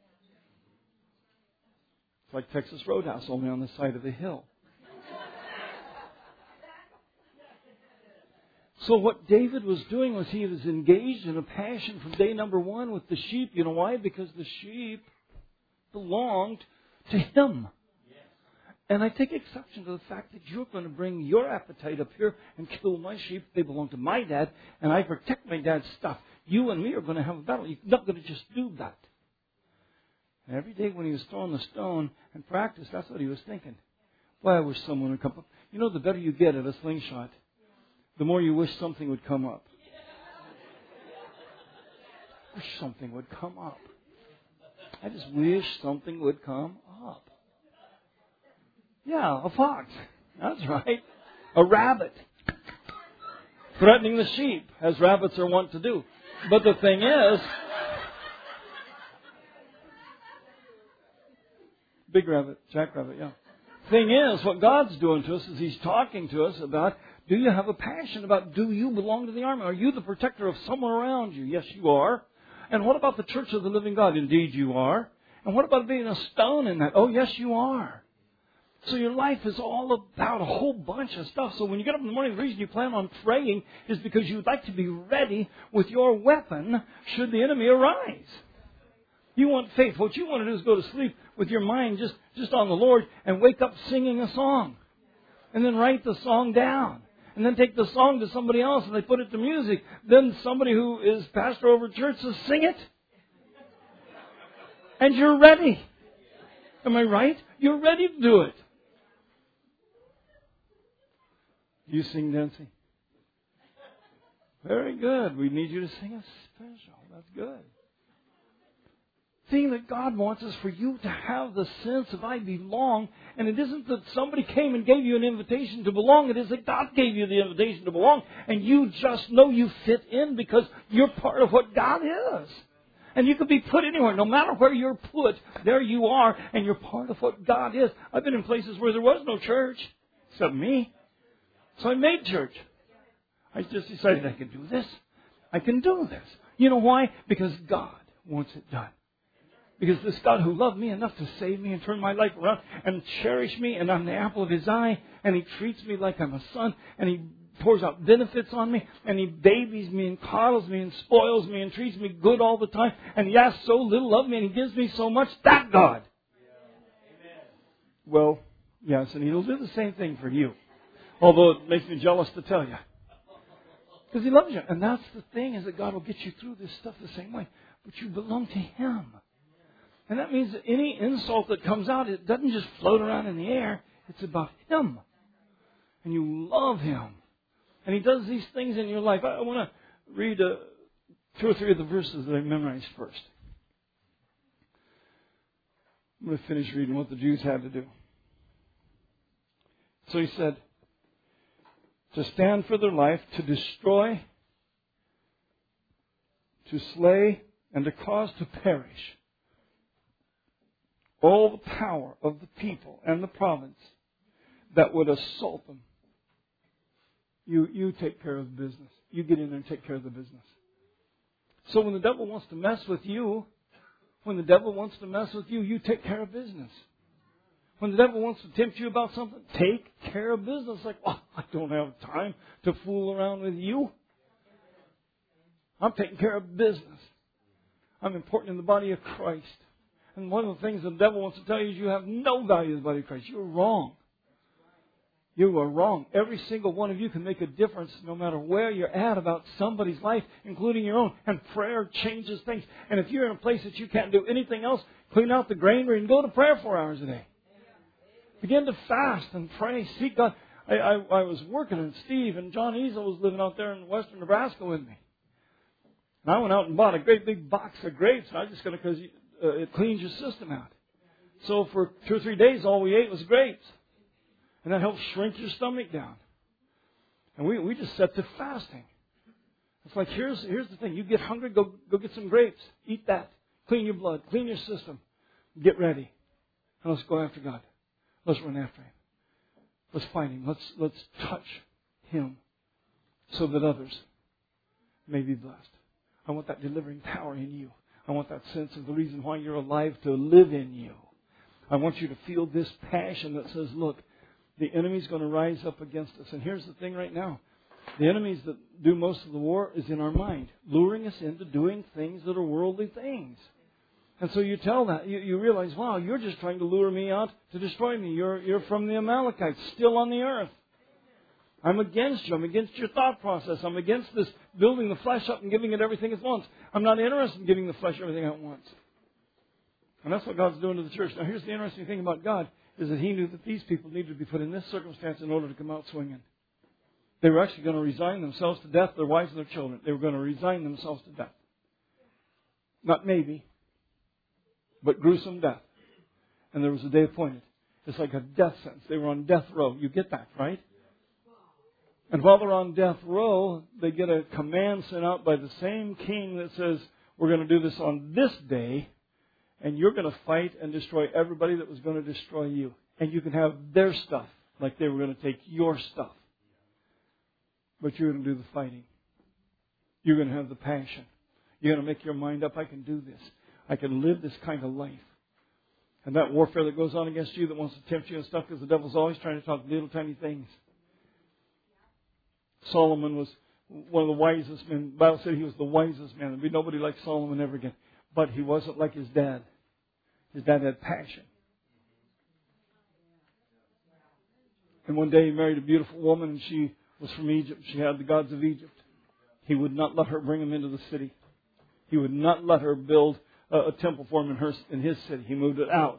It's like Texas Roadhouse, only on the side of the hill. So what David was doing was he was engaged in a passion from day number one with the sheep. You know why? Because the sheep belonged to him. And I take exception to the fact that you're going to bring your appetite up here and kill my sheep. They belong to my dad, and I protect my dad's stuff. You and me are going to have a battle. You're not going to just do that. And every day when he was throwing the stone and practice, that's what he was thinking. Boy, I wish someone would come up. You know, the better you get at a slingshot, the more you wish something would come up. I wish something would come up. I just wish something would come up. Yeah, a fox. That's right. A rabbit. Threatening the sheep, as rabbits are wont to do. But the thing is, big rabbit, jackrabbit, yeah. Thing is, what God's doing to us is He's talking to us about, do you have a passion about, do you belong to the army? Are you the protector of someone around you? Yes, you are. And what about the church of the living God? Indeed, you are. And what about being a stone in that? Oh, yes, you are. So your life is all about a whole bunch of stuff. So when you get up in the morning, the reason you plan on praying is because you'd like to be ready with your weapon should the enemy arise. You want faith. What you want to do is go to sleep with your mind just on the Lord and wake up singing a song. And then write the song down. And then take the song to somebody else and they put it to music. Then somebody who is pastor over church says, sing it. And you're ready. Am I right? You're ready to do it. You sing, Nancy? Very good. We need you to sing a special. That's good. Thing that God wants is for you to have the sense of I belong. And it isn't that somebody came and gave you an invitation to belong. It is that God gave you the invitation to belong. And you just know you fit in because you're part of what God is. And you could be put anywhere. No matter where you're put, there you are. And you're part of what God is. I've been in places where there was no church, except me. So I made church. I just decided I could do this. I can do this. You know why? Because God wants it done. Because this God who loved me enough to save me and turn my life around and cherish me, and I'm the apple of His eye, and He treats me like I'm a son, and He pours out benefits on me, and He babies me and coddles me and spoils me and treats me good all the time, and He asks so little of me and He gives me so much. That God. Well, yes, and He'll do the same thing for you. Although it makes me jealous to tell you. Because He loves you. And that's the thing, is that God will get you through this stuff the same way. But you belong to Him. And that means that any insult that comes out, it doesn't just float around in the air. It's about Him. And you love Him. And He does these things in your life. I want to read 2 or 3 of the verses that I memorized first. I'm going to finish reading what the Jews had to do. So He said, to stand for their life, to destroy, to slay, and to cause to perish all the power of the people and the province that would assault them. You take care of the business. You get in there and take care of the business. So when the devil wants to mess with you, you take care of business. When the devil wants to tempt you about something, take care of business. Like, oh, I don't have time to fool around with you. I'm taking care of business. I'm important in the body of Christ. And one of the things the devil wants to tell you is you have no value in the body of Christ. You're wrong. You are wrong. Every single one of you can make a difference no matter where you're at about somebody's life, including your own. And prayer changes things. And if you're in a place that you can't do anything else, clean out the granary and go to prayer 4 hours a day. Begin to fast and pray. Seek God. I was working, and Steve and John Easel was living out there in western Nebraska with me. And I went out and bought a great big box of grapes. And I just got it because it cleans your system out. So for 2 or 3 days, all we ate was grapes. And that helps shrink your stomach down. And we just set to fasting. It's like, here's the thing. You get hungry, go get some grapes. Eat that. Clean your blood. Clean your system. Get ready. And let's go after God. Let's run after Him. Let's find Him. Let's touch Him so that others may be blessed. I want that delivering power in you. I want that sense of the reason why you're alive to live in you. I want you to feel this passion that says, look, the enemy's going to rise up against us. And here's the thing right now. The enemies that do most of the war is in our mind, luring us into doing things that are worldly things. And so you tell that, you realize, wow, you're just trying to lure me out to destroy me. You're from the Amalekites, still on the earth. I'm against you. I'm against your thought process. I'm against this building the flesh up and giving it everything it wants. I'm not interested in giving the flesh everything it wants. And that's what God's doing to the church. Now here's the interesting thing about God, is that He knew that these people needed to be put in this circumstance in order to come out swinging. They were actually going to resign themselves to death, their wives and their children. They were going to resign themselves to death. Not maybe, but gruesome death. And there was a day appointed. It's like a death sentence. They were on death row. You get that, right? And while they're on death row, they get a command sent out by the same king that says, we're going to do this on this day, and you're going to fight and destroy everybody that was going to destroy you. And you can have their stuff, like they were going to take your stuff. But you're going to do the fighting. You're going to have the passion. You're going to make your mind up, I can do this. I can live this kind of life. And that warfare that goes on against you that wants to tempt you and stuff, because the devil's always trying to talk little tiny things. Solomon was one of the wisest men. The Bible said he was the wisest man. There'd be nobody like Solomon ever again. But he wasn't like his dad. His dad had passion. And one day he married a beautiful woman, and she was from Egypt. She had the gods of Egypt. He would not let her bring them into the city. He would not let her build a temple for him in his city. He moved it out.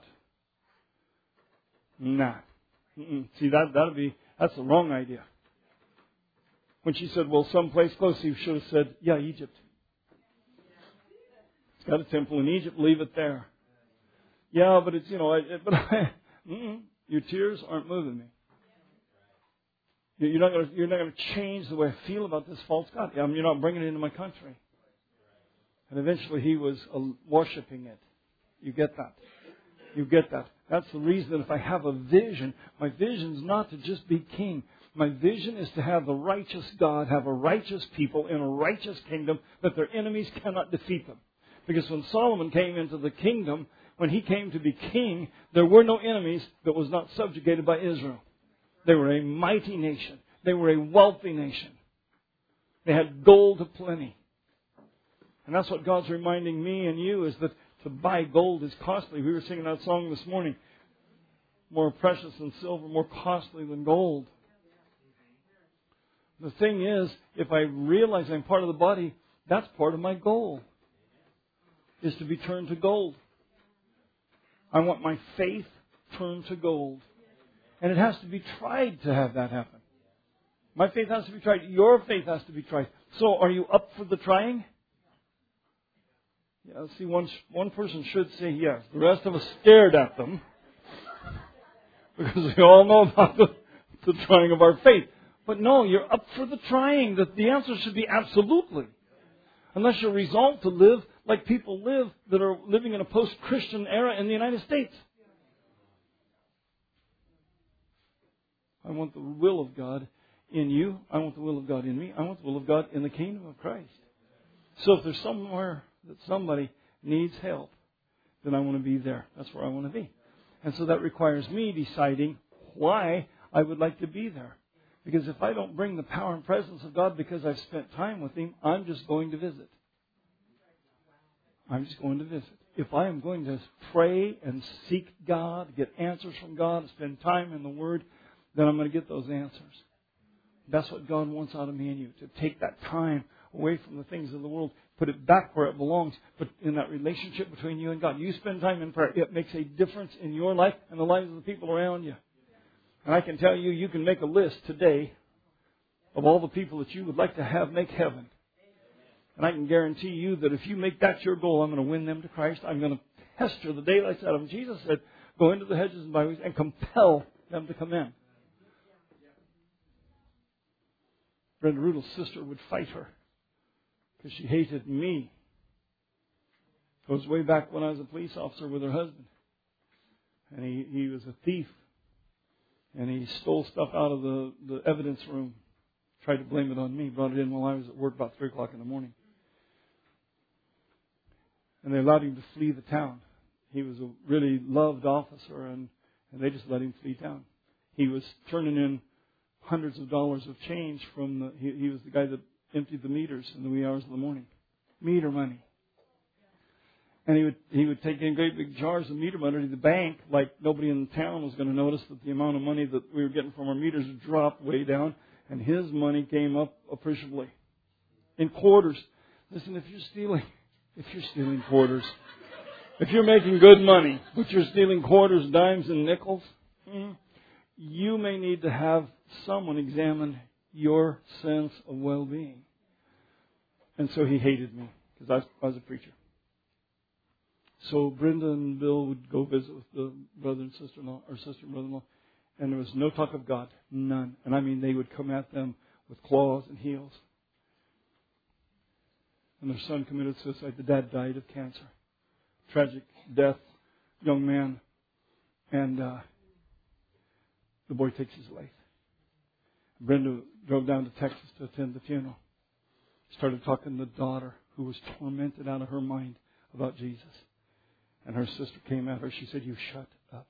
Nah. See, that's the wrong idea. When she said, well, someplace close, he should have said, yeah, Egypt. It's got a temple in Egypt, leave it there. Yeah, but it's, your tears aren't moving me. You're not going to change the way I feel about this false god. You're not bringing it into my country. And eventually he was worshiping it. You get that? You get that? That's the reason that if I have a vision, my vision's not to just be king. My vision is to have the righteous God, have a righteous people in a righteous kingdom that their enemies cannot defeat them. Because when Solomon came into the kingdom, when he came to be king, there were no enemies that was not subjugated by Israel. They were a mighty nation. They were a wealthy nation. They had gold aplenty. And that's what God's reminding me and you, is that to buy gold is costly. We were singing that song this morning. More precious than silver, more costly than gold. The thing is, if I realize I'm part of the body, that's part of my goal, is to be turned to gold. I want my faith turned to gold. And it has to be tried to have that happen. My faith has to be tried. Your faith has to be tried. So are you up for the trying? Yeah, see, one person should say yes. The rest of us stared at them. Because we all know about the trying of our faith. But no, you're up for the trying. The answer should be absolutely. Unless you're resolved to live like people live that are living in a post-Christian era in the United States. I want the will of God in you. I want the will of God in me. I want the will of God in the kingdom of Christ. So if there's somewhere that somebody needs help, then I want to be there. That's where I want to be. And so that requires me deciding why I would like to be there. Because if I don't bring the power and presence of God because I've spent time with Him, I'm just going to visit. I'm just going to visit. If I am going to pray and seek God, get answers from God, spend time in the Word, then I'm going to get those answers. That's what God wants out of me and you, to take that time away from the things of the world, put it back where it belongs, but in that relationship between you and God. You spend time in prayer. It makes a difference in your life and the lives of the people around you. And I can tell you, you can make a list today of all the people that you would like to have make heaven. And I can guarantee you that if you make that your goal, I'm going to win them to Christ. I'm going to pester the daylights out of them. Jesus said, go into the hedges and byways and compel them to come in. Brenda Rudel's sister would fight her because she hated me. It goes way back when I was a police officer with her husband. And he was a thief. And he stole stuff out of the evidence room. Tried to blame it on me. Brought it in while I was at work about 3 o'clock in the morning. And they allowed him to flee the town. He was a really loved officer, and they just let him flee town. He was turning in hundreds of dollars of change from he was the guy that emptied the meters in the wee hours of the morning. Meter money. And he would take in great big jars of meter money to the bank, like nobody in the town was going to notice that the amount of money that we were getting from our meters dropped way down, and his money came up appreciably. In quarters. Listen, if you're stealing quarters, if you're making good money, but you're stealing quarters, dimes, and nickels, you may need to have someone examine your sense of well-being. And so he hated me because I was a preacher. So Brenda and Bill would go visit with the brother and sister-in-law, or sister and brother-in-law, and there was no talk of God, none. And I mean, they would come at them with claws and heels. And their son committed suicide. The dad died of cancer. Tragic death, young man. And the boy takes his life. Brenda drove down to Texas to attend the funeral. Started talking to the daughter who was tormented out of her mind about Jesus. And her sister came at her. She said, "You shut up."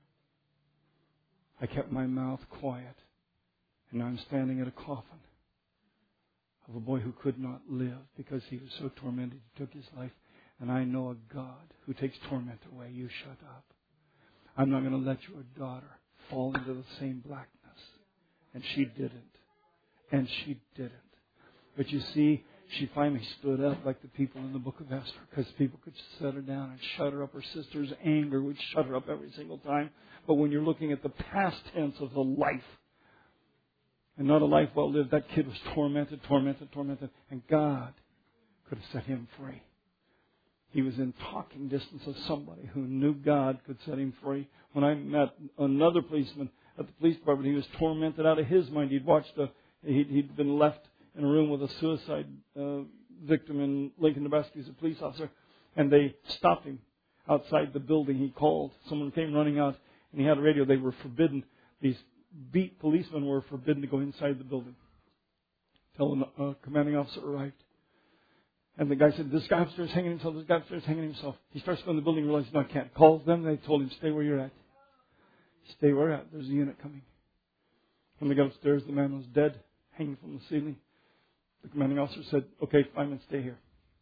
I kept my mouth quiet. And now I'm standing at a coffin of a boy who could not live because he was so tormented he took his life. And I know a God who takes torment away. You shut up. I'm not going to let your daughter fall into the same blackness. And she didn't. And she didn't. But you see, she finally stood up like the people in the book of Esther, because people could set her down and shut her up. Her sister's anger would shut her up every single time. But when you're looking at the past tense of the life, and not a life well lived, that kid was tormented. And God could have set him free. He was in talking distance of somebody who knew God could set him free. When I met another policeman at the police department, he was tormented out of his mind. He'd been left in a room with a suicide victim in Lincoln, Nebraska. He's a police officer. And they stopped him outside the building. He called. Someone came running out, and he had a radio. They were forbidden. These beat policemen were forbidden to go inside the building until a commanding officer arrived. And the guy said, "This guy upstairs hanging himself, this guy upstairs hanging himself." He starts going to the building and realizes, "No, I can't." Calls them. They told him, "Stay where you're at. Stay where you're at. There's a unit coming." When they got upstairs, the man was dead, hanging from the ceiling. The commanding officer said, "Okay, 5 minutes, stay here.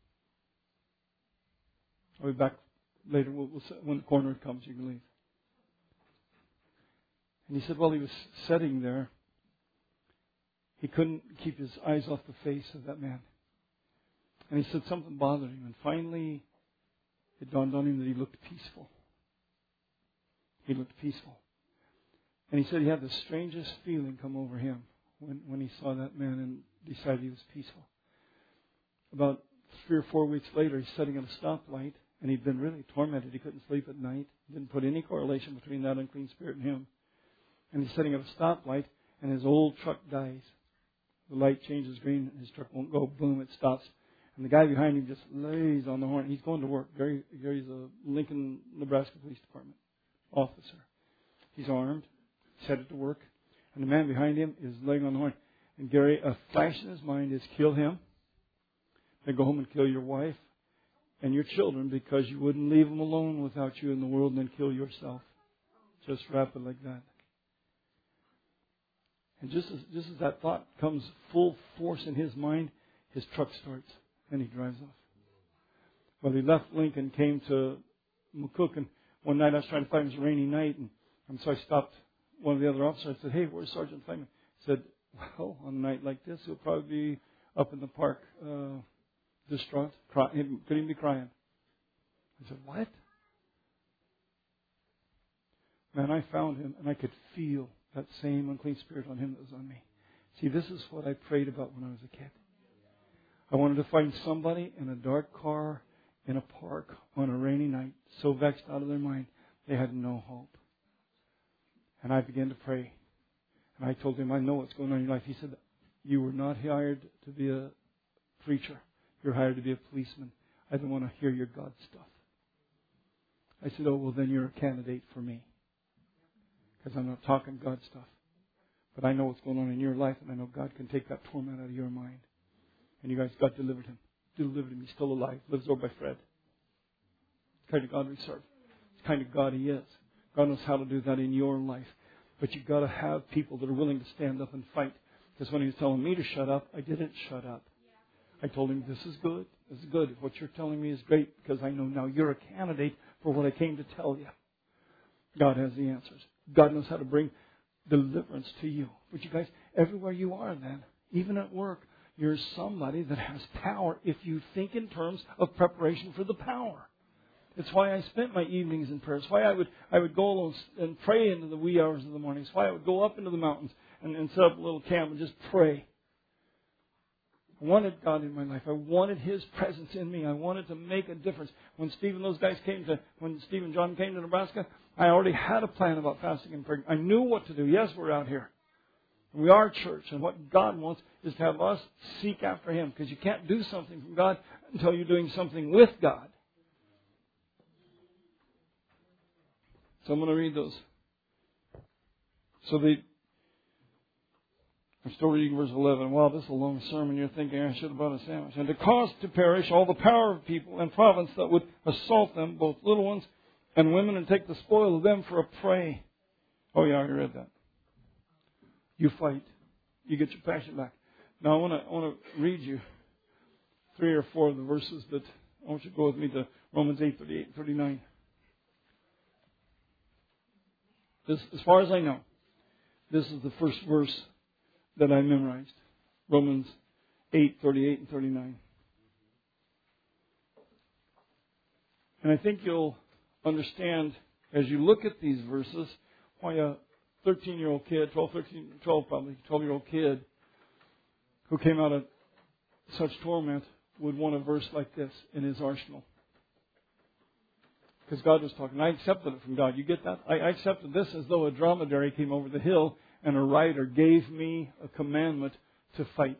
I'll be back later. When the coroner comes, you can leave." And he said, while he was sitting there, he couldn't keep his eyes off the face of that man. And he said something bothered him. And finally, it dawned on him that he looked peaceful. He looked peaceful. And he said he had the strangest feeling come over him when he saw that man and decided he was peaceful. About 3 or 4 weeks later, he's sitting at a stoplight, and he'd been really tormented. He couldn't sleep at night. Didn't put any correlation between that unclean spirit and him. And he's sitting at a stoplight, and his old truck dies. The light changes green, and his truck won't go. Boom, it stops. And the guy behind him just lays on the horn. He's going to work. Gary's a Lincoln, Nebraska Police Department officer. He's armed. He's headed to work. And the man behind him is laying on the horn. And Gary, a flash in his mind is kill him. Then go home and kill your wife and your children, because you wouldn't leave them alone without you in the world, and then kill yourself. Just rapid like that. And just as that thought comes full force in his mind, his truck starts and he drives off. Well, he left Lincoln, came to McCook, and one night I was trying to find him. It was a rainy night, and so I stopped one of the other officers. I said, "Hey, where's Sergeant Fleming?" He said, "Well, on a night like this, he'll probably be up in the park, distraught. He couldn't even be crying." I said, "What?" Man, I found him, and I could feel that same unclean spirit on him that was on me. See, this is what I prayed about when I was a kid. I wanted to find somebody in a dark car in a park on a rainy night, so vexed out of their mind, they had no hope. And I began to pray. And I told him, "I know what's going on in your life." He said, "You were not hired to be a preacher. You're hired to be a policeman. I don't want to hear your God stuff." I said, "Oh, well, then you're a candidate for me. Because I'm not talking God stuff. But I know what's going on in your life, and I know God can take that torment out of your mind." And you guys, God delivered him. Delivered him. He's still alive. Lives over by Fred. The kind of God we serve. It's the kind of God He is. God knows how to do that in your life. But you've got to have people that are willing to stand up and fight. Because when he was telling me to shut up, I didn't shut up. I told him, this is good. This is good. What you're telling me is great because I know now you're a candidate for what I came to tell you. God has the answers. God knows how to bring deliverance to you. But you guys, everywhere you are then, even at work, you're somebody that has power if you think in terms of preparation for the power. It's why I spent my evenings in prayer. It's why I would go alone and pray into the wee hours of the morning. It's why I would go up into the mountains and set up a little camp and just pray. I wanted God in my life. I wanted His presence in me. I wanted to make a difference. When Steve and John came to Nebraska, I already had a plan about fasting and praying. I knew what to do. Yes, we're out here. We are church. And what God wants is to have us seek after Him. Because you can't do something from God until you're doing something with God. So I'm going to read those. I'm still reading verse 11. Wow, this is a long sermon. You're thinking I should have brought a sandwich. And to cause to perish all the power of people and province that would assault them, both little ones and women, and take the spoil of them for a prey. Oh yeah, I read that. You fight. You get your passion back. Now I want to read you 3 or 4 of the verses that I want you to go with me to Romans 8:38 and 39. This, as far as I know, this is the first verse that I memorized. Romans 8:38 and 39. And I think you'll understand as you look at these verses why a 13-year-old kid, 12-year-old kid who came out of such torment would want a verse like this in his arsenal. Because God was talking. I accepted it from God. You get that? I accepted this as though a dromedary came over the hill and a rider gave me a commandment to fight.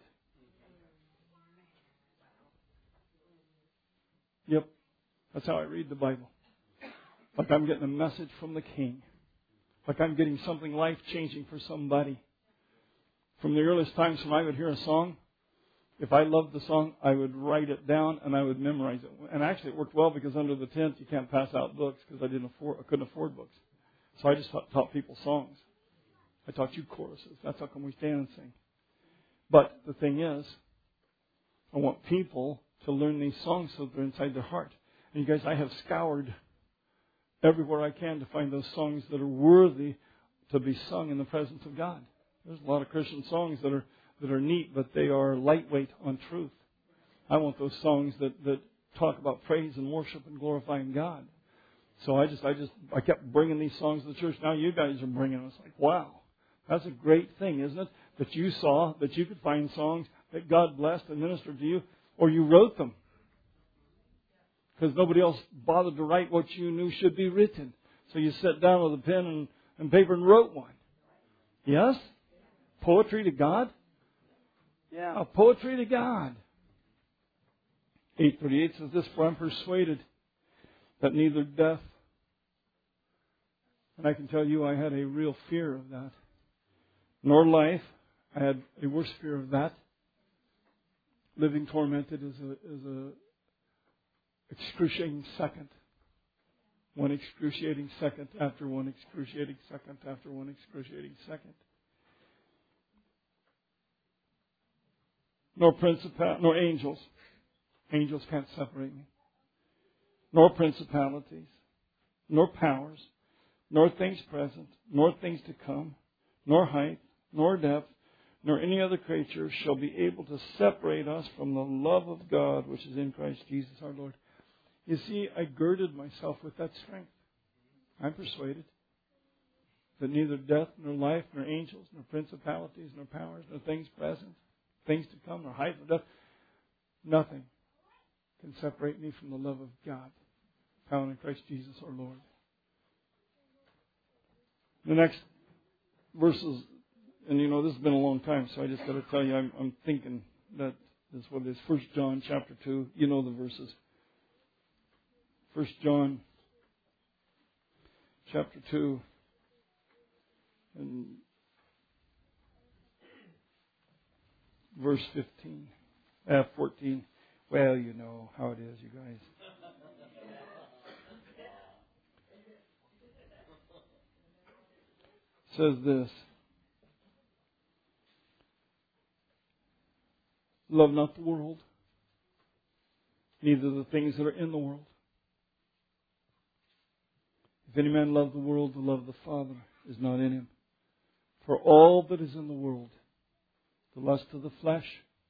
Yep. That's how I read the Bible. Like I'm getting a message from the King. Like I'm getting something life-changing for somebody. From the earliest times when I would hear a song, if I loved the song, I would write it down and I would memorize it. And actually it worked well because under the tent you can't pass out books because I couldn't afford books. So I just taught people songs. I taught you choruses. That's how come we stand and sing. But the thing is, I want people to learn these songs so they're inside their heart. And you guys, I have scoured everywhere I can to find those songs that are worthy to be sung in the presence of God. There's a lot of Christian songs that are neat, but they are lightweight on truth. I want those songs that talk about praise and worship and glorifying God. So I kept bringing these songs to the church. Now you guys are bringing them. It's like, wow, that's a great thing, isn't it? That you saw, that you could find songs that God blessed and ministered to you, or you wrote them. Because nobody else bothered to write what you knew should be written. So you sat down with a pen and paper and wrote one. Yes? Poetry to God? Yeah, poetry to God. 8:38 says this, for I'm persuaded that neither death, and I can tell you I had a real fear of that, nor life, I had a worse fear of that. Living tormented is a excruciating second. One excruciating second after one excruciating second after one excruciating second. Nor angels. Angels can't separate me. Nor principalities, nor powers, nor things present, nor things to come, nor height, nor depth, nor any other creature shall be able to separate us from the love of God which is in Christ Jesus our Lord. You see, I girded myself with that strength. I'm persuaded that neither death, nor life, nor angels, nor principalities, nor powers, nor things present, things to come, nor height, nor depth, nothing can separate me from the love of God found in Christ Jesus our Lord. The next verses, and you know this has been a long time, so I just got to tell you, I'm thinking that this is what it is. 1 John chapter 2, you know the verses. 1 John chapter 2 and verse 14. Well, you know how it is, you guys. says this. Love not the world, neither the things that are in the world. If any man love the world, the love of the Father is not in him. For all that is in the world, the lust of the flesh,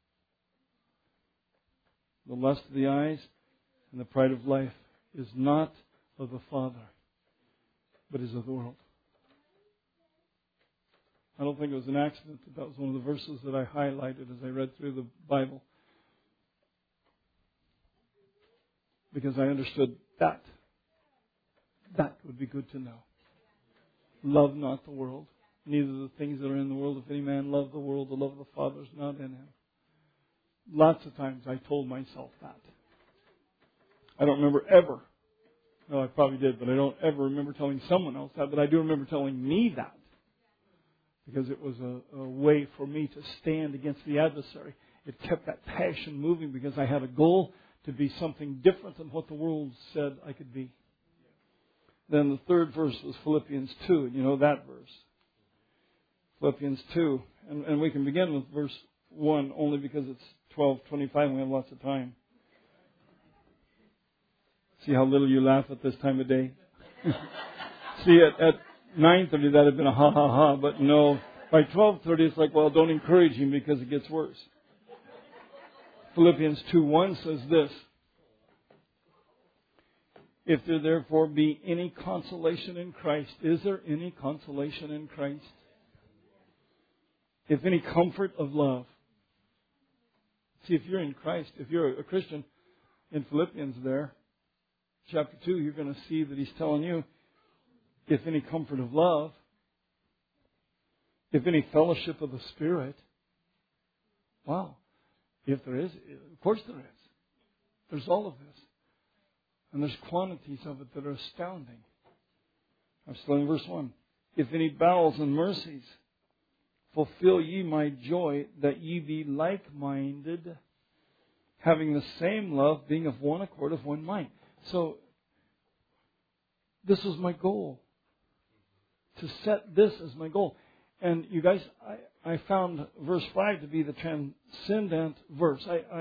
the lust of the eyes, and the pride of life, is not of the Father, but is of the world. I don't think it was an accident that was one of the verses that I highlighted as I read through the Bible. Because I understood that would be good to know. Love not the world, neither the things that are in the world. If any man love the world, the love of the Father is not in him. Lots of times I told myself that. I don't remember ever. No, I probably did, but I don't ever remember telling someone else that. But I do remember telling me that. Because it was a way for me to stand against the adversary. It kept that passion moving because I had a goal to be something different than what the world said I could be. Then the third verse was Philippians 2. And you know that verse. Philippians 2. And we can begin with verse 1 only because it's 12:25 and we have lots of time. See how little you laugh at this time of day? See, at 9:30 that had been a ha ha ha, but no. By 12:30 it's like, well, don't encourage him because it gets worse. Philippians 2:1 says this. If there therefore be any consolation in Christ, is there any consolation in Christ? If any comfort of love. See, if you're in Christ, if you're a Christian, in Philippians there, chapter 2, you're going to see that he's telling you, if any comfort of love, if any fellowship of the Spirit. Wow. If there is, of course there is. There's all of this. And there's quantities of it that are astounding. I'm still in verse 1. If any bowels and mercies, fulfill ye my joy, that ye be like-minded, having the same love, being of one accord, of one mind. So, this was my goal. To set this as my goal. And you guys, I found verse 5 to be the transcendent verse.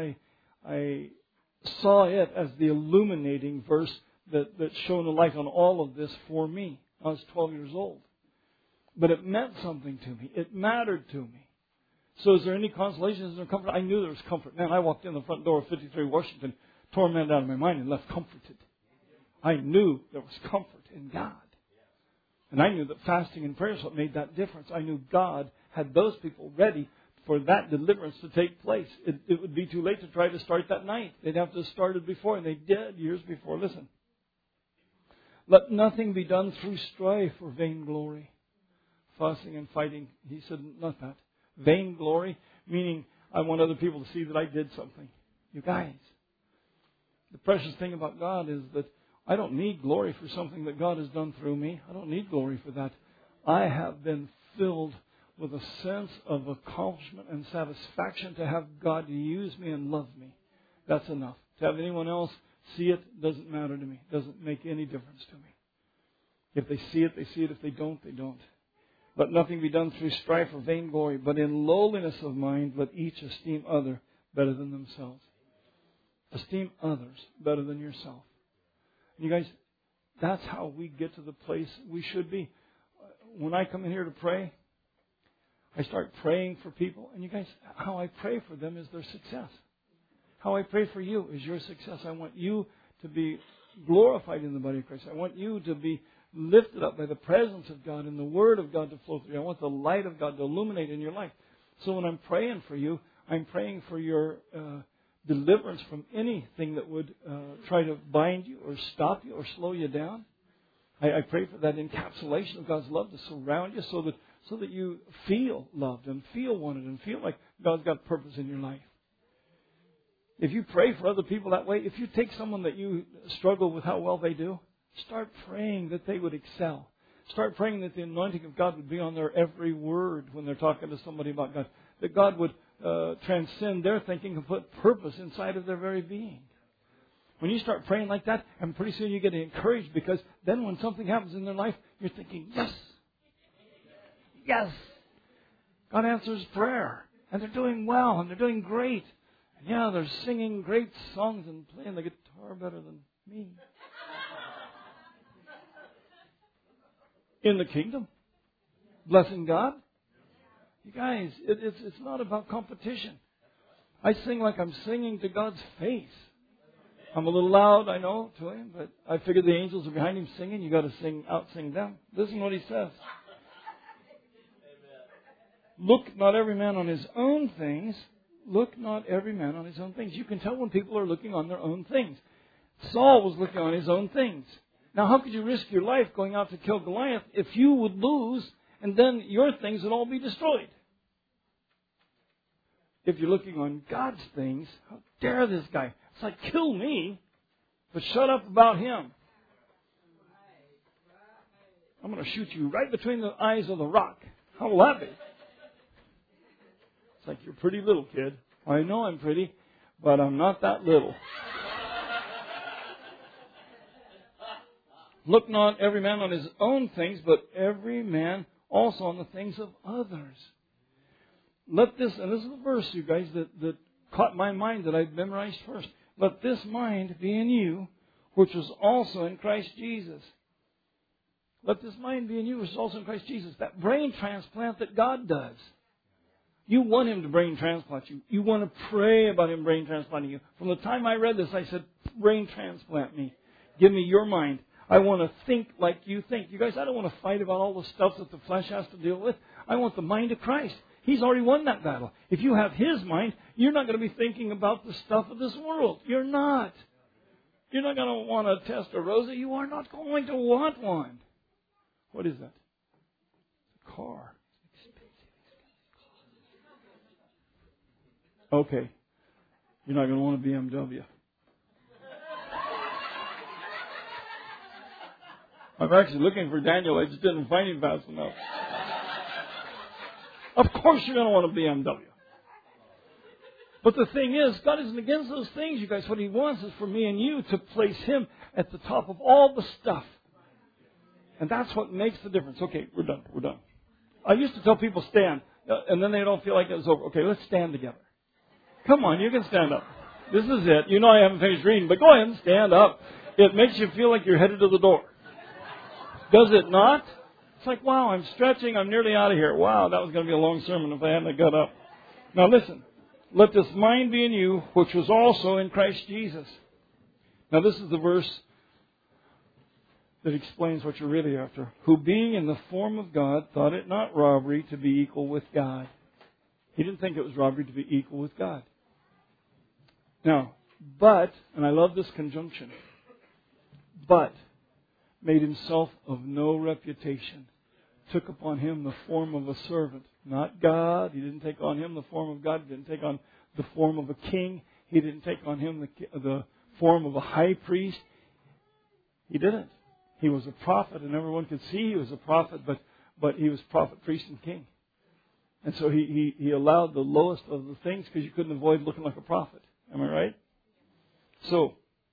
I saw it as the illuminating verse that shone a light on all of this for me. I was 12 years old. But it meant something to me. It mattered to me. So is there any consolation? Is there comfort? I knew there was comfort. Man, I walked in the front door of 53 Washington, tormented out of my mind, and left comforted. I knew there was comfort in God. And I knew that fasting and prayer is what made that difference. I knew God had those people ready for that deliverance to take place. It would be too late to try to start that night. They'd have to have started before, and they did years before. Listen. Let nothing be done through strife or vainglory, fussing and fighting. He said, not that. Vainglory, meaning I want other people to see that I did something. You guys, the precious thing about God is that I don't need glory for something that God has done through me. I don't need glory for that. I have been filled with a sense of accomplishment and satisfaction to have God use me and love me. That's enough. To have anyone else see it doesn't matter to me. Doesn't make any difference to me. If they see it, they see it. If they don't, they don't. Let nothing be done through strife or vainglory, but in lowliness of mind, let each esteem other better than themselves. Esteem others better than yourself. You guys, that's how we get to the place we should be. When I come in here to pray, I start praying for people. And you guys, how I pray for them is their success. How I pray for you is your success. I want you to be glorified in the body of Christ. I want you to be lifted up by the presence of God and the Word of God to flow through you. I want the light of God to illuminate in your life. So when I'm praying for you, I'm praying for your deliverance from anything that would try to bind you or stop you or slow you down. I pray for that encapsulation of God's love to surround you so that you feel loved and feel wanted and feel like God's got purpose in your life. If you pray for other people that way, if you take someone that you struggle with how well they do, start praying that they would excel. Start praying that the anointing of God would be on their every word when they're talking to somebody about God. That God would transcend their thinking and put purpose inside of their very being. When you start praying like that, and pretty soon you get encouraged because then when something happens in their life, you're thinking, yes. yes, God answers prayer. And they're doing well, and they're doing great. And yeah, they're singing great songs and playing the guitar better than me. In the kingdom. Blessing God. You guys, it's not about competition. I sing like I'm singing to God's face. I'm a little loud, I know, to Him, but I figure the angels are behind Him singing. You got to out-sing them. Listen to what He says. Look not every man on his own things. Look not every man on his own things. You can tell when people are looking on their own things. Saul was looking on his own things. Now, how could you risk your life going out to kill Goliath if you would lose and then your things would all be destroyed? If you're looking on God's things, how dare this guy? It's like, kill me, but shut up about him. I'm going to shoot you right between the eyes of the rock. How will that be? It's like, you're pretty little, kid. I know I'm pretty, but I'm not that little. Look not every man on his own things, but every man also on the things of others. Let this, and this is the verse, you guys, that caught my mind that I've memorized first. Let this mind be in you, which was also in Christ Jesus. Let this mind be in you, which is also in Christ Jesus. That brain transplant that God does. You want Him to brain transplant you. You want to pray about Him brain transplanting you. From the time I read this, I said, brain transplant me. Give me your mind. I want to think like you think. You guys, I don't want to fight about all the stuff that the flesh has to deal with. I want the mind of Christ. He's already won that battle. If you have His mind, you're not going to be thinking about the stuff of this world. You're not. You're not going to want to test a Rosa. You are not going to want one. What is that? A car. Okay. You're not going to want a BMW. I'm actually looking for Daniel. I just didn't find him fast enough. Of course you're going to want a BMW. But the thing is, God isn't against those things, you guys. What He wants is for me and you to place Him at the top of all the stuff. And that's what makes the difference. Okay, we're done. We're done. I used to tell people stand, and then they don't feel like it's over. Okay, let's stand together. Come on, you can stand up. This is it. You know I haven't finished reading, but go ahead and stand up. It makes you feel like you're headed to the door. Does it not? It's like, wow, I'm stretching. I'm nearly out of here. Wow, that was going to be a long sermon if I hadn't got up. Now listen. Let this mind be in you, which was also in Christ Jesus. Now this is the verse that explains what you're really after. Who being in the form of God, thought it not robbery to be equal with God. He didn't think it was robbery to be equal with God. Now, but, and I love this conjunction, but made Himself of no reputation, took upon Him the form of a servant, not God. He didn't take on Him the form of God. He didn't take on the form of a king. He didn't take on Him the form of a high priest. He didn't. He was a prophet, and everyone could see He was a prophet, but He was prophet, priest, and king. And so he allowed the lowest of the things because you couldn't avoid looking like a prophet. Am I right? So,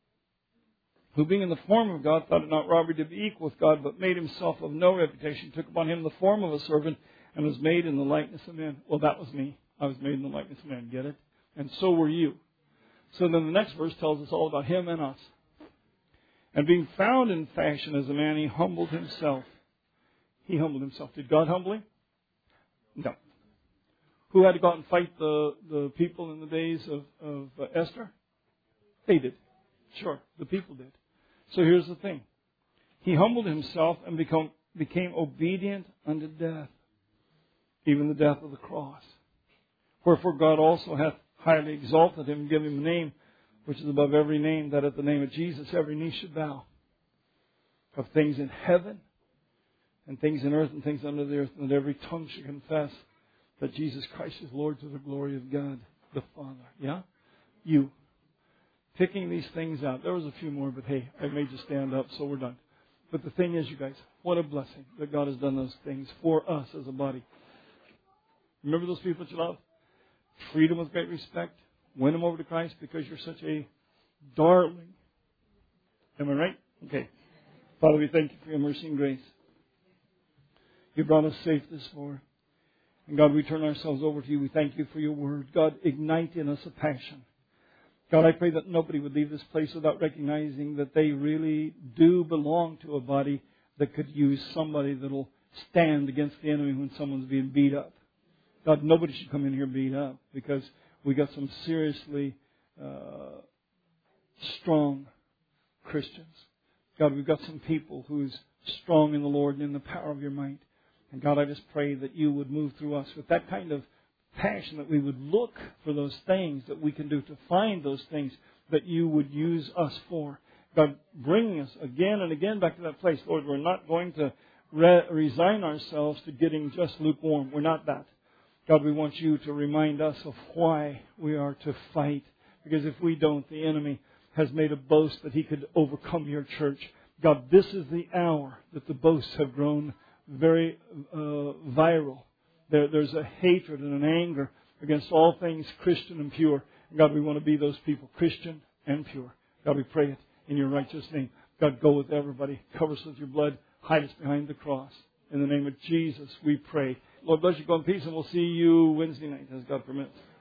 who being in the form of God, thought it not robbery to be equal with God, but made Himself of no reputation, took upon Him the form of a servant, and was made in the likeness of men. Well, that was me. I was made in the likeness of men. Get it? And so were you. So then the next verse tells us all about Him and us. And being found in fashion as a man, He humbled Himself. He humbled Himself. Did God humble Him? No. Who had to go out and fight the people in the days of Esther? They did. Sure, the people did. So here's the thing. He humbled Himself and became obedient unto death, even the death of the cross. Wherefore God also hath highly exalted Him and given Him a name which is above every name, that at the name of Jesus every knee should bow, of things in heaven and things in earth and things under the earth, and that every tongue should confess that Jesus Christ is Lord, to the glory of God the Father. Yeah? You. Picking these things out. There was a few more, but hey, I made you stand up, so we're done. But the thing is, you guys, what a blessing that God has done those things for us as a body. Remember those people that you love? Treat them with great respect. Win them over to Christ because you're such a darling. Am I right? Okay. Father, we thank You for Your mercy and grace. You brought us safe this morning. And God, we turn ourselves over to you. We thank you for your word. God, ignite in us a passion. God, I pray that nobody would leave this place without recognizing that they really do belong to a body that could use somebody that will stand against the enemy when someone's being beat up. God, nobody should come in here beat up, because we got some seriously strong Christians. God, we've got some people who's strong in the Lord and in the power of your might. And God, I just pray that you would move through us with that kind of passion, that we would look for those things that we can do to find those things that you would use us for. God, bringing us again and again back to that place. Lord, we're not going to resign ourselves to getting just lukewarm. We're not that. God, we want you to remind us of why we are to fight. Because if we don't, the enemy has made a boast that he could overcome your church. God, this is the hour that the boasts have grown very viral. There's a hatred and an anger against all things Christian and pure. And God, we want to be those people, Christian and pure. God, we pray it in your righteous name. God, go with everybody. Cover us with your blood. Hide us behind the cross. In the name of Jesus, we pray. Lord bless you. Go in peace, and we'll see you Wednesday night, as God permits.